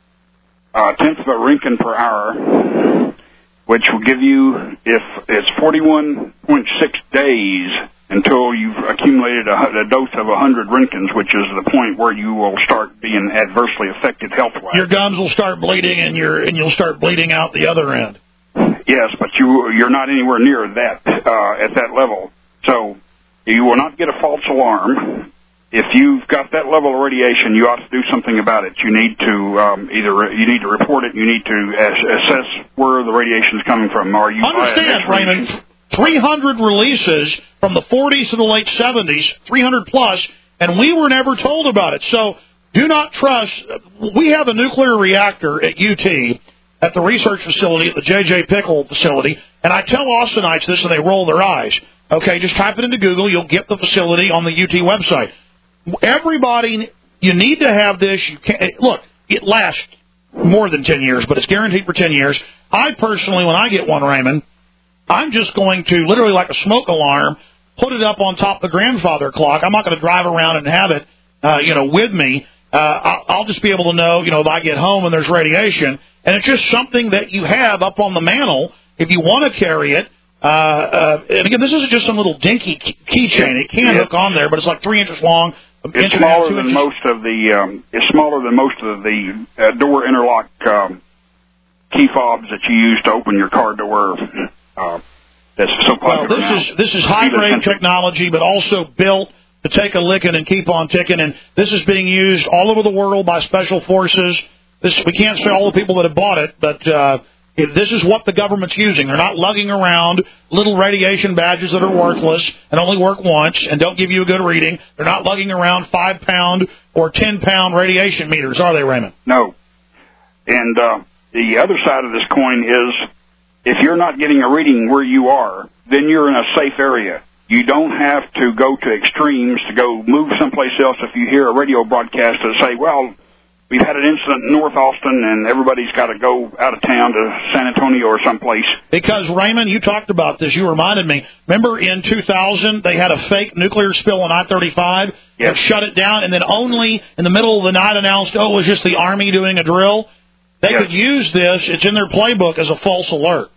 a tenth of a Roentgen per hour, which will give you, if it's forty-one point six days until you've accumulated a, a dose of one hundred Roentgens, which is the point where you will start being adversely affected health-wise. Your gums will start bleeding, and your and you'll start bleeding out the other end. Yes, but you you're not anywhere near that uh, at that level, so you will not get a false alarm. If you've got that level of radiation, you ought to do something about it. You need to um, either you need to report it, you need to ass- assess where the radiation is coming from. Are you understand, Raymond? three hundred releases from the forties to the late seventies, three hundred plus, and we were never told about it. So do not trust. We have a nuclear reactor at U T, at the research facility, at the J J Pickle facility, and I tell Austinites this and they roll their eyes. Okay, just type it into Google. You'll get the facility on the U T website. Everybody, you need to have this. You can't, look, it lasts more than ten years, but it's guaranteed for ten years. I personally, when I get one, Raymond, I'm just going to, literally like a smoke alarm, put it up on top of the grandfather clock. I'm not going to drive around and have it, uh, you know, with me. Uh, I'll, I'll just be able to know, you know, if I get home and there's radiation. And it's just something that you have up on the mantle if you want to carry it. Uh, uh, and again, this isn't just some little dinky keychain. It can hook on there, but it's like three inches long. It's smaller than most of the. Um, it's smaller than most of the uh, door interlock um, key fobs that you use to open your car door. Uh, that's so well, this now. is this is high grade technology, but also built to take a licking and keep on ticking. And this is being used all over the world by special forces. This we can't say all the people that have bought it, but uh, if this is what the government's using. They're not lugging around little radiation badges that are worthless and only work once and don't give you a good reading. They're not lugging around five pound or ten pound radiation meters, are they, Raymond? No. And uh, the other side of this coin is, if you're not getting a reading where you are, then you're in a safe area. You don't have to go to extremes to go move someplace else if you hear a radio broadcast that say, well, we've had an incident in North Austin and everybody's got to go out of town to San Antonio or someplace. Because, Raymond, you talked about this. You reminded me. Remember in two thousand, they had a fake nuclear spill on I thirty-five yes. and shut it down, and then only in the middle of the night announced, oh, it was just the Army doing a drill? They yes. could use this. It's in their playbook as a false alert.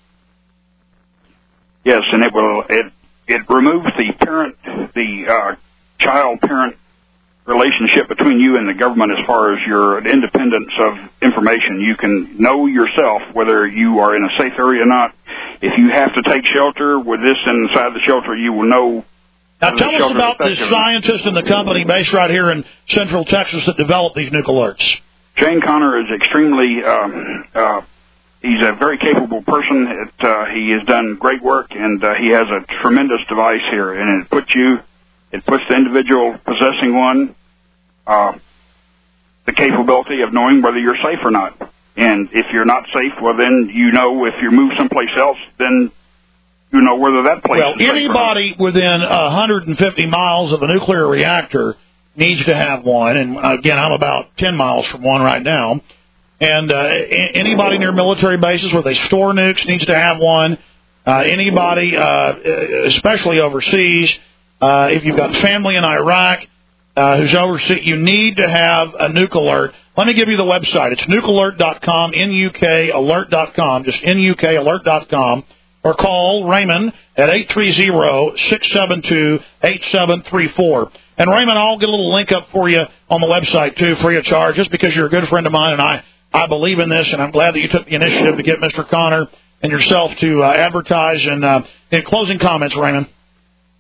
Yes, and it will it it removes the parent the uh, child parent relationship between you and the government as far as your independence of information. You can know yourself whether you are in a safe area or not. If you have to take shelter with this inside the shelter, you will know. Now tell us about this scientist in the company based right here in Central Texas that developed these Nuke Alerts. Jane Connor is extremely. Um, uh, He's a very capable person. It, uh, he has done great work, and uh, he has a tremendous device here. And it puts you, it puts the individual possessing one, uh, the capability of knowing whether you're safe or not. And if you're not safe, well, then you know if you move someplace else, then you know whether that place well, is safe. Well, anybody within one hundred fifty miles of a nuclear reactor needs to have one. And again, I'm about ten miles from one right now. And uh, anybody near military bases where they store nukes needs to have one. Uh, anybody, uh, especially overseas, uh, if you've got family in Iraq uh, who's overseas, you need to have a Nuke Alert. Let me give you the website. It's nuke alert dot com, N U K alert dot com, just N U K alert dot com, or call Raymond at eight three zero, six seven two, eight seven three four. And Raymond, I'll get a little link up for you on the website, too, free of charge, just because you're a good friend of mine and I I believe in this, and I'm glad that you took the initiative to get Mister Connor and yourself to uh, advertise. And uh, in closing comments, Raymond.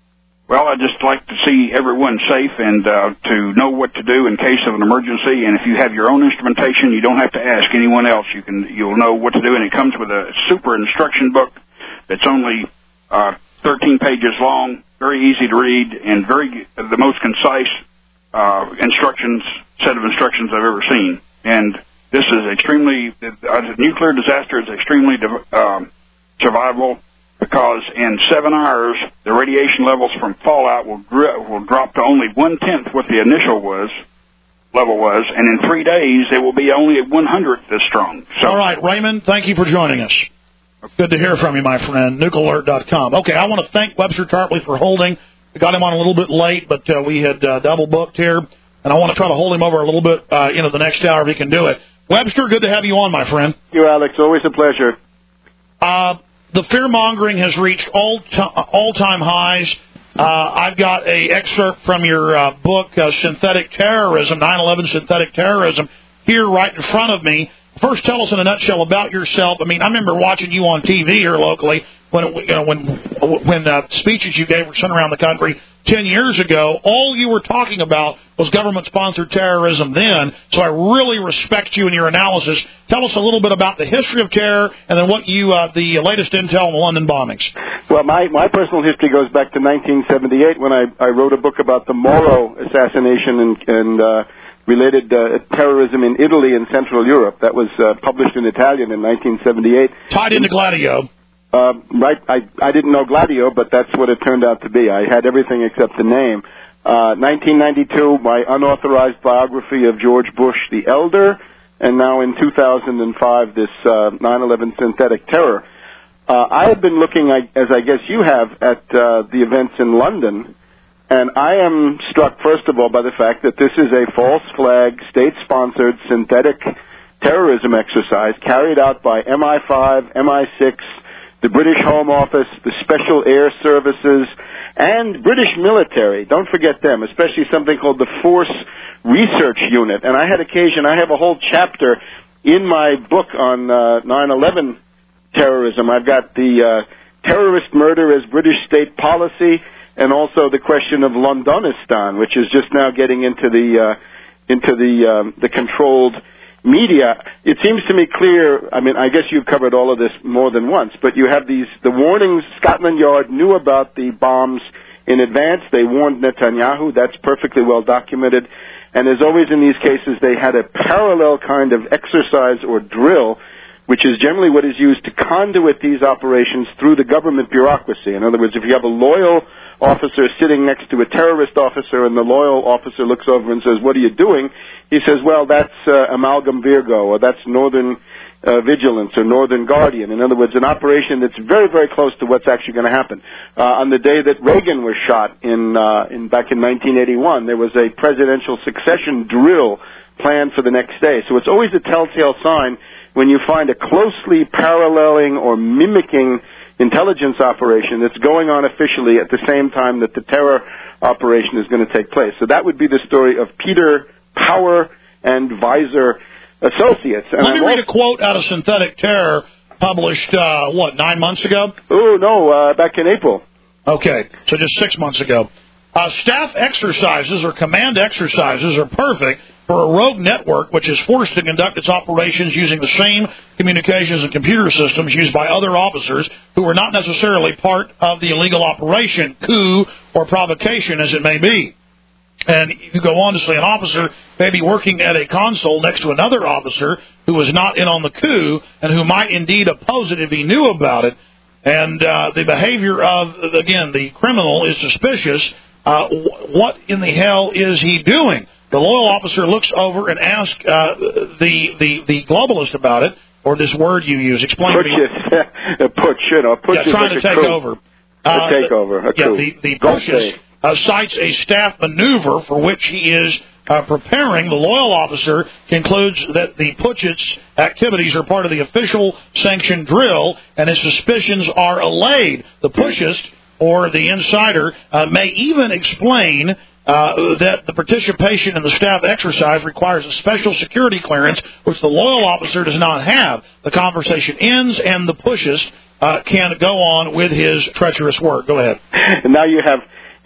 Well, I'd just like to see everyone safe and uh, to know what to do in case of an emergency. And if you have your own instrumentation, you don't have to ask anyone else. You can, you'll know what to do. And it comes with a super instruction book that's only uh, thirteen pages long, very easy to read, and very the most concise uh, instructions set of instructions I've ever seen. And this is extremely a nuclear disaster is extremely um, survivable. Because in seven hours, the radiation levels from fallout will gr- will drop to only one-tenth what the initial was level was, and in three days, it will be only one hundredth as strong. So, all right, Raymond, thank you for joining us. Good to hear from you, my friend. nuke alert dot com. Okay, I want to thank Webster Tarpley for holding. We got him on a little bit late, but uh, we had uh, double-booked here, and I want to try to hold him over a little bit uh, into the next hour if he can do it. Webster, good to have you on, my friend. Thank you, Alex. Always a pleasure. Uh... The fear-mongering has reached all to- all-time highs. Uh, I've got a excerpt from your uh, book, uh, Synthetic Terrorism, nine eleven Synthetic Terrorism, here right in front of me. First, tell us in a nutshell about yourself. I mean, I remember watching you on T V here locally when it, you know, when when uh, speeches you gave were sent around the country ten years ago. All you were talking about was government-sponsored terrorism then, so I really respect you and your analysis. Tell us a little bit about the history of terror and then what you, uh, the latest intel on the London bombings. Well, my, my personal history goes back to nineteen seventy-eight when I, I wrote a book about the Moro assassination and, and uh, related uh, terrorism in Italy and Central Europe. That was uh, published in Italian in nineteen seventy-eight. Tied into Gladio. Uh, right, I, I didn't know Gladio, but that's what it turned out to be. I had everything except the name. Uh, nineteen ninety-two, my unauthorized biography of George Bush the Elder, and now in two thousand five, this uh, nine eleven synthetic terror. Uh, I have been looking, as I guess you have, at uh, the events in London, and I am struck, first of all, by the fact that this is a false flag, state-sponsored synthetic terrorism exercise carried out by M I five, M I six, the British Home Office, the Special Air Services, and British military. Don't forget them, especially something called the Force Research Unit. And I had occasion, I have a whole chapter in my book on uh, nine eleven terrorism. I've got the uh, terrorist murder as British state policy, and also the question of Londonistan, which is just now getting into the uh, into the um, the controlled media. It seems to me clear, I mean, I guess you've covered all of this more than once, but you have these, the warnings, Scotland Yard knew about the bombs in advance. They warned Netanyahu. That's perfectly well documented. And as always in these cases, they had a parallel kind of exercise or drill, which is generally what is used to conduit these operations through the government bureaucracy. In other words, if you have a loyal officer sitting next to a terrorist officer and the loyal officer looks over and says, "What are you doing?" He says, "Well, that's uh, Amalgam Virgo, or that's Northern uh, Vigilance, or Northern Guardian." In other words, an operation that's very, very close to what's actually going to happen. Uh, on the day that Reagan was shot in, uh, in back in nineteen eighty-one, there was a presidential succession drill planned for the next day. So it's always a telltale sign when you find a closely paralleling or mimicking intelligence operation that's going on officially at the same time that the terror operation is going to take place. So that would be the story of Peter Power and Visor Associates. And Let me I'm read also- a quote out of Synthetic Terror, published, uh, what, nine months ago? Oh, no, uh, back in April. Okay, so just six months ago. Uh, staff exercises or command exercises are perfect for a rogue network which is forced to conduct its operations using the same communications and computer systems used by other officers who are not necessarily part of the illegal operation, coup, or provocation as it may be. And you go on to say an officer may be working at a console next to another officer who was not in on the coup and who might indeed oppose it if he knew about it. And uh, the behavior of, again, the criminal is suspicious. Uh, what in the hell is he doing? The loyal officer looks over and asks uh, the, the the globalist about it, or this word you use. Explain putsch, to me. Putsch, you know, putsch yeah, is trying like to a take coup. over. A Uh, takeover, a yeah, coup. the, the Don't Putschist say. uh, cites a staff maneuver for which he is uh, preparing. The loyal officer concludes that the Putschist's activities are part of the official sanctioned drill, and his suspicions are allayed. The Putschist, or the insider, uh, may even explain uh, that the participation in the staff exercise requires a special security clearance, which the loyal officer does not have. The conversation ends, and the Putschist uh, can go on with his treacherous work. Go ahead. And now you have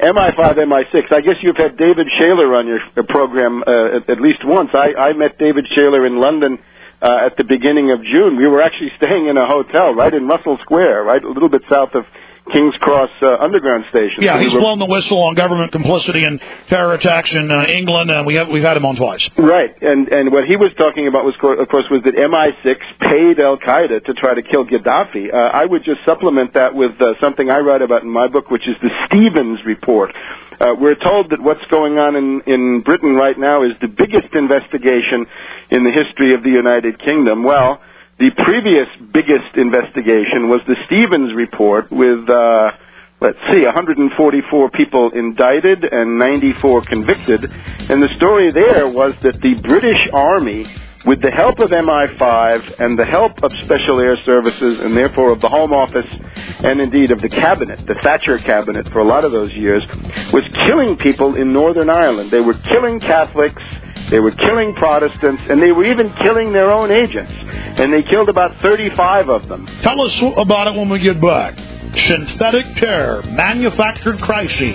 M I five, M I six. I guess you've had David Shaler on your program uh, at, at least once. I, I met David Shaler in London uh, at the beginning of June. We were actually staying in a hotel right in Russell Square, right a little bit south of King's Cross uh, Underground Station. Yeah, so he's we were... blown the whistle on government complicity in terror attacks in uh, England, and we have, we've had him on twice. Right, and and what he was talking about was, of course, was that M I six paid Al Qaeda to try to kill Gaddafi. Uh, I would just supplement that with uh, something I write about in my book, which is the Stevens Report. Uh, we're told that what's going on in, in Britain right now is the biggest investigation in the history of the United Kingdom. Well, the previous biggest investigation was the Stevens Report with, uh, let's see, one hundred forty-four people indicted and ninety-four convicted. And the story there was that the British Army, with the help of M I five and the help of Special Air Services and therefore of the Home Office and indeed of the Cabinet, the Thatcher Cabinet for a lot of those years, was killing people in Northern Ireland. They were killing Catholics, they were killing Protestants, and they were even killing their own agents. And they killed about thirty-five of them. Tell us about it when we get back. Synthetic terror, manufactured crises.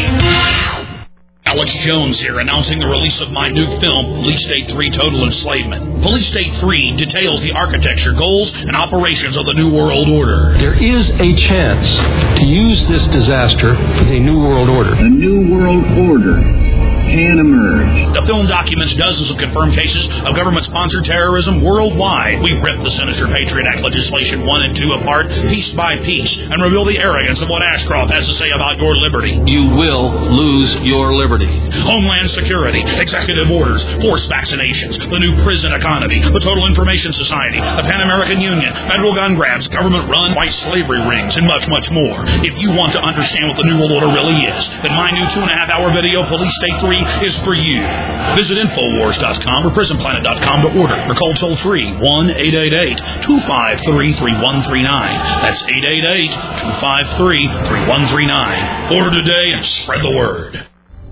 Alex Jones here, announcing the release of my new film, Police State three Total Enslavement. Police State three details the architecture, goals, and operations of the New World Order. There is a chance to use this disaster as a New World Order. A New World Order can emerge. The film documents dozens of confirmed cases of government-sponsored terrorism worldwide. We rip the sinister Patriot Act legislation one and two apart, piece by piece, and reveal the arrogance of what Ashcroft has to say about your liberty. You will lose your liberty. Homeland Security, executive orders, forced vaccinations, the new prison economy, the Total Information Society, the Pan American Union, federal gun grabs, government-run white slavery rings, and much, much more. If you want to understand what the New World Order really is, then my new two-and-a-half-hour video, Police State three, is for you. Visit Infowars dot com or Prison Planet dot com to order, or call toll-free one eight eight eight, two five three, three one three nine. That's eight eight eight, two five three, three one three nine. Order today and spread the word.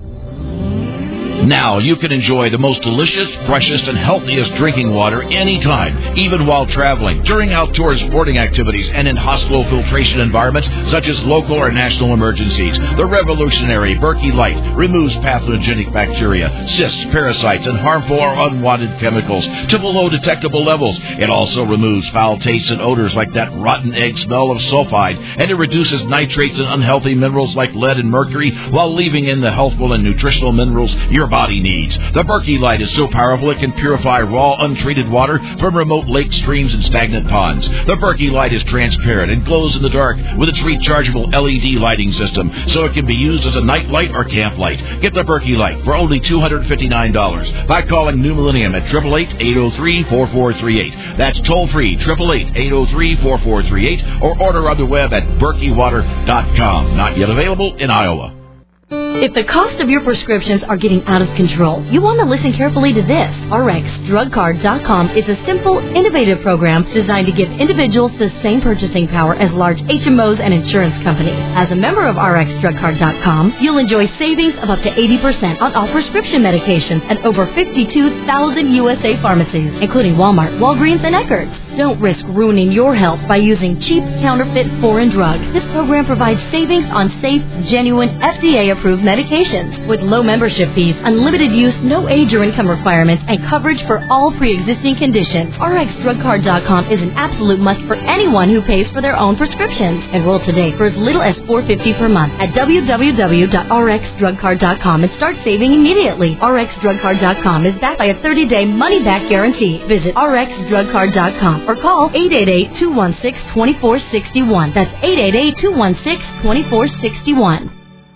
Now you can enjoy the most delicious, freshest, and healthiest drinking water anytime, even while traveling, during outdoor sporting activities, and in hospital filtration environments such as local or national emergencies. The revolutionary Berkey Light removes pathogenic bacteria, cysts, parasites, and harmful or unwanted chemicals to below detectable levels. It also removes foul tastes and odors like that rotten egg smell of sulfide, and it reduces nitrates and unhealthy minerals like lead and mercury while leaving in the healthful and nutritional minerals your body needs. The Berkey Light is so powerful it can purify raw, untreated water from remote lakes, streams, and stagnant ponds. The Berkey Light is transparent and glows in the dark with its rechargeable L E D lighting system, so it can be used as a night light or camp light. Get the Berkey Light for only two hundred fifty-nine dollars by calling New Millennium at eight eight eight, eight oh three, four four three eight. That's toll-free, eight eight eight, eight oh three, four four three eight, or order on the web at berkey water dot com. Not yet available in Iowa. If the cost of your prescriptions are getting out of control, you want to listen carefully to this. R X Drug Card dot com is a simple, innovative program designed to give individuals the same purchasing power as large H M Os and insurance companies. As a member of R X Drug Card dot com, you'll enjoy savings of up to eighty percent on all prescription medications at over fifty-two thousand U S A pharmacies, including Walmart, Walgreens, and Eckerd's. Don't risk ruining your health by using cheap, counterfeit, foreign drugs. This program provides savings on safe, genuine, F D A-approved medications with low membership fees, unlimited use, no age or income requirements, and coverage for all pre-existing conditions. R X Drug Card dot com is an absolute must for anyone who pays for their own prescriptions. Enroll today for as little as four dollars and fifty cents per month at w w w dot r x drug card dot com and start saving immediately. R X Drug Card dot com is backed by a thirty-day money-back guarantee. Visit R X Drug Card dot com or call eight eight eight, two one six, two four six one. That's eight eight eight, two one six, two four six one.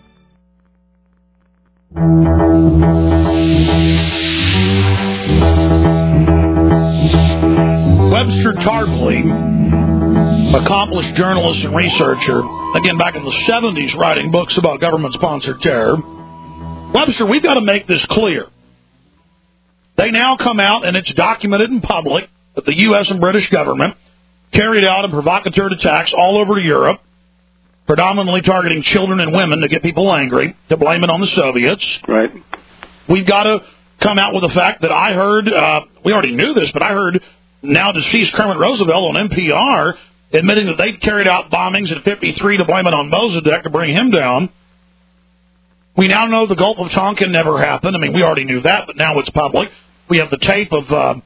Webster Tarpley, accomplished journalist and researcher, again back in the seventies writing books about government-sponsored terror. Webster, we've got to make this clear. They now come out, and it's documented in public, that the U S and British government carried out provocateur attacks all over Europe, predominantly targeting children and women to get people angry, to blame it on the Soviets. Right. We've got to come out with the fact that I heard, uh, we already knew this, but I heard now deceased Kermit Roosevelt on N P R admitting that they'd carried out bombings at fifty-three to blame it on Mossadegh to bring him down. We now know the Gulf of Tonkin never happened. I mean, we already knew that, but now it's public. We have the tape of, uh,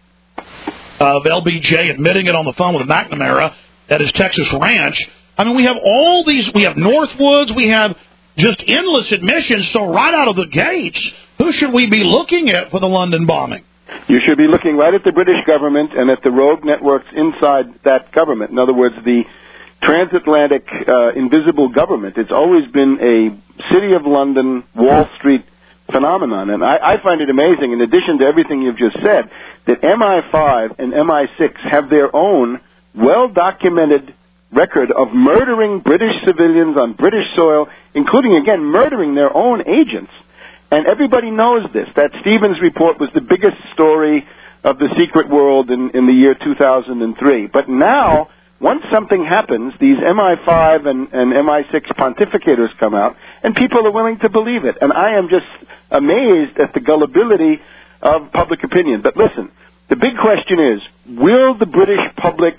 of L B J admitting it on the phone with McNamara at his Texas ranch. I mean, we have all these. We have Northwoods. We have just endless admissions. So right out of the gates, who should we be looking at for the London bombing? You should be looking right at the British government and at the rogue networks inside that government. In other words, the transatlantic uh, invisible government. It's always been a City of London, Wall Street phenomenon. And I, I find it amazing, in addition to everything you've just said, that M I five and M I six have their own well-documented record of murdering British civilians on British soil, including, again, murdering their own agents. And everybody knows this. That Stevens report was the biggest story of the secret world in, in the year two thousand three. But now, once something happens, these M I five and, and M I six pontificators come out, and people are willing to believe it. And I am just amazed at the gullibility of public opinion. But listen, the big question is, will the British public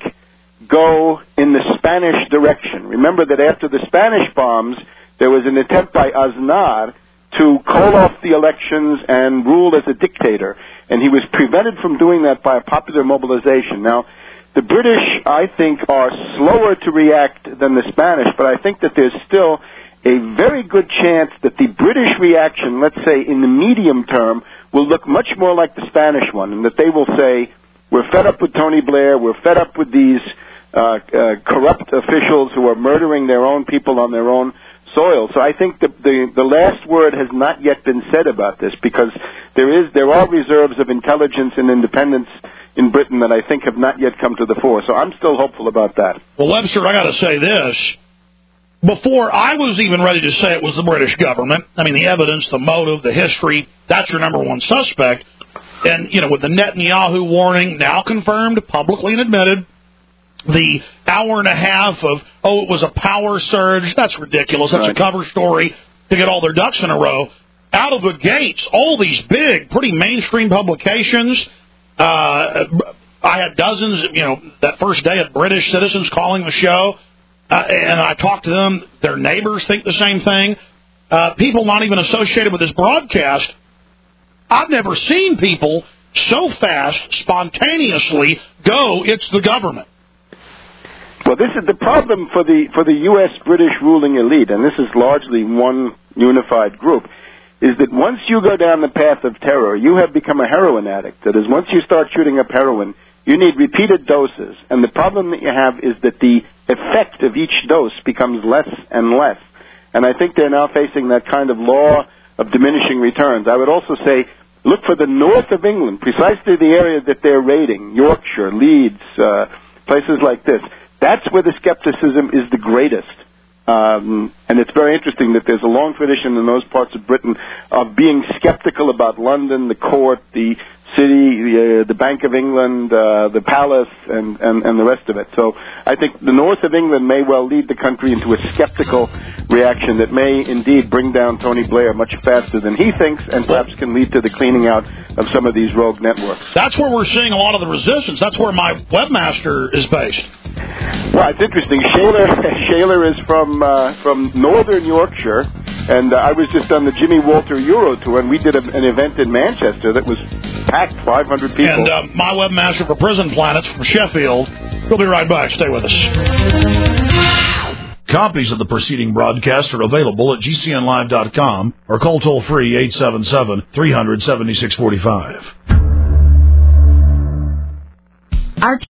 go in the Spanish direction? Remember that after the Spanish bombs, there was an attempt by Aznar to call off the elections and rule as a dictator. And he was prevented from doing that by a popular mobilization. Now, the British, I think, are slower to react than the Spanish, but I think that there's still a very good chance that the British reaction, let's say in the medium term, will look much more like the Spanish one, and that they will say, we're fed up with Tony Blair, we're fed up with these uh, uh, corrupt officials who are murdering their own people on their own soil. So I think the, the the last word has not yet been said about this, because there is there are reserves of intelligence and independence in Britain that I think have not yet come to the fore. So I'm still hopeful about that. Well, Webster, I got to say this. Before I was even ready to say it was the British government, I mean, the evidence, the motive, the history, that's your number one suspect. And, you know, with the Netanyahu warning now confirmed, publicly and admitted, the hour and a half of, oh, it was a power surge, that's ridiculous. That's right. A cover story to get all their ducks in a row. Out of the gates, all these big, pretty mainstream publications. Uh, I had dozens, you know, that first day of British citizens calling the show, uh, and I talked to them. Their neighbors think the same thing. Uh, people not even associated with this broadcast. I've never seen people so fast, spontaneously go, it's the government. Well, this is the problem for the for the U S British ruling elite, and this is largely one unified group, is that once you go down the path of terror, you have become a heroin addict. That is, once you start shooting up heroin, you need repeated doses, and the problem that you have is that the effect of each dose becomes less and less. And I think they're now facing that kind of law of diminishing returns. I would also say, look for the north of England, precisely the area that they're raiding, Yorkshire, Leeds, uh, places like this. That's where the skepticism is the greatest. Um, and it's very interesting that there's a long tradition in those parts of Britain of being skeptical about London, the court, the city, the, uh, the Bank of England, uh, the palace, and, and, and the rest of it. So I think the north of England may well lead the country into a skeptical reaction that may indeed bring down Tony Blair much faster than he thinks, and perhaps can lead to the cleaning out of some of these rogue networks. That's where we're seeing a lot of the resistance. That's where my webmaster is based. Well, it's interesting. Shaler, Shaler is from uh, from northern Yorkshire, and uh, I was just on the Jimmy Walter Euro Tour, and we did a, an event in Manchester that was packed, five hundred people. And uh, my webmaster for Prison Planets from Sheffield. We'll be right back. Stay with us. Copies of the preceding broadcast are available at G C N live dot com or call toll-free eight seven seven, three hundred, seventy-six forty-five. Our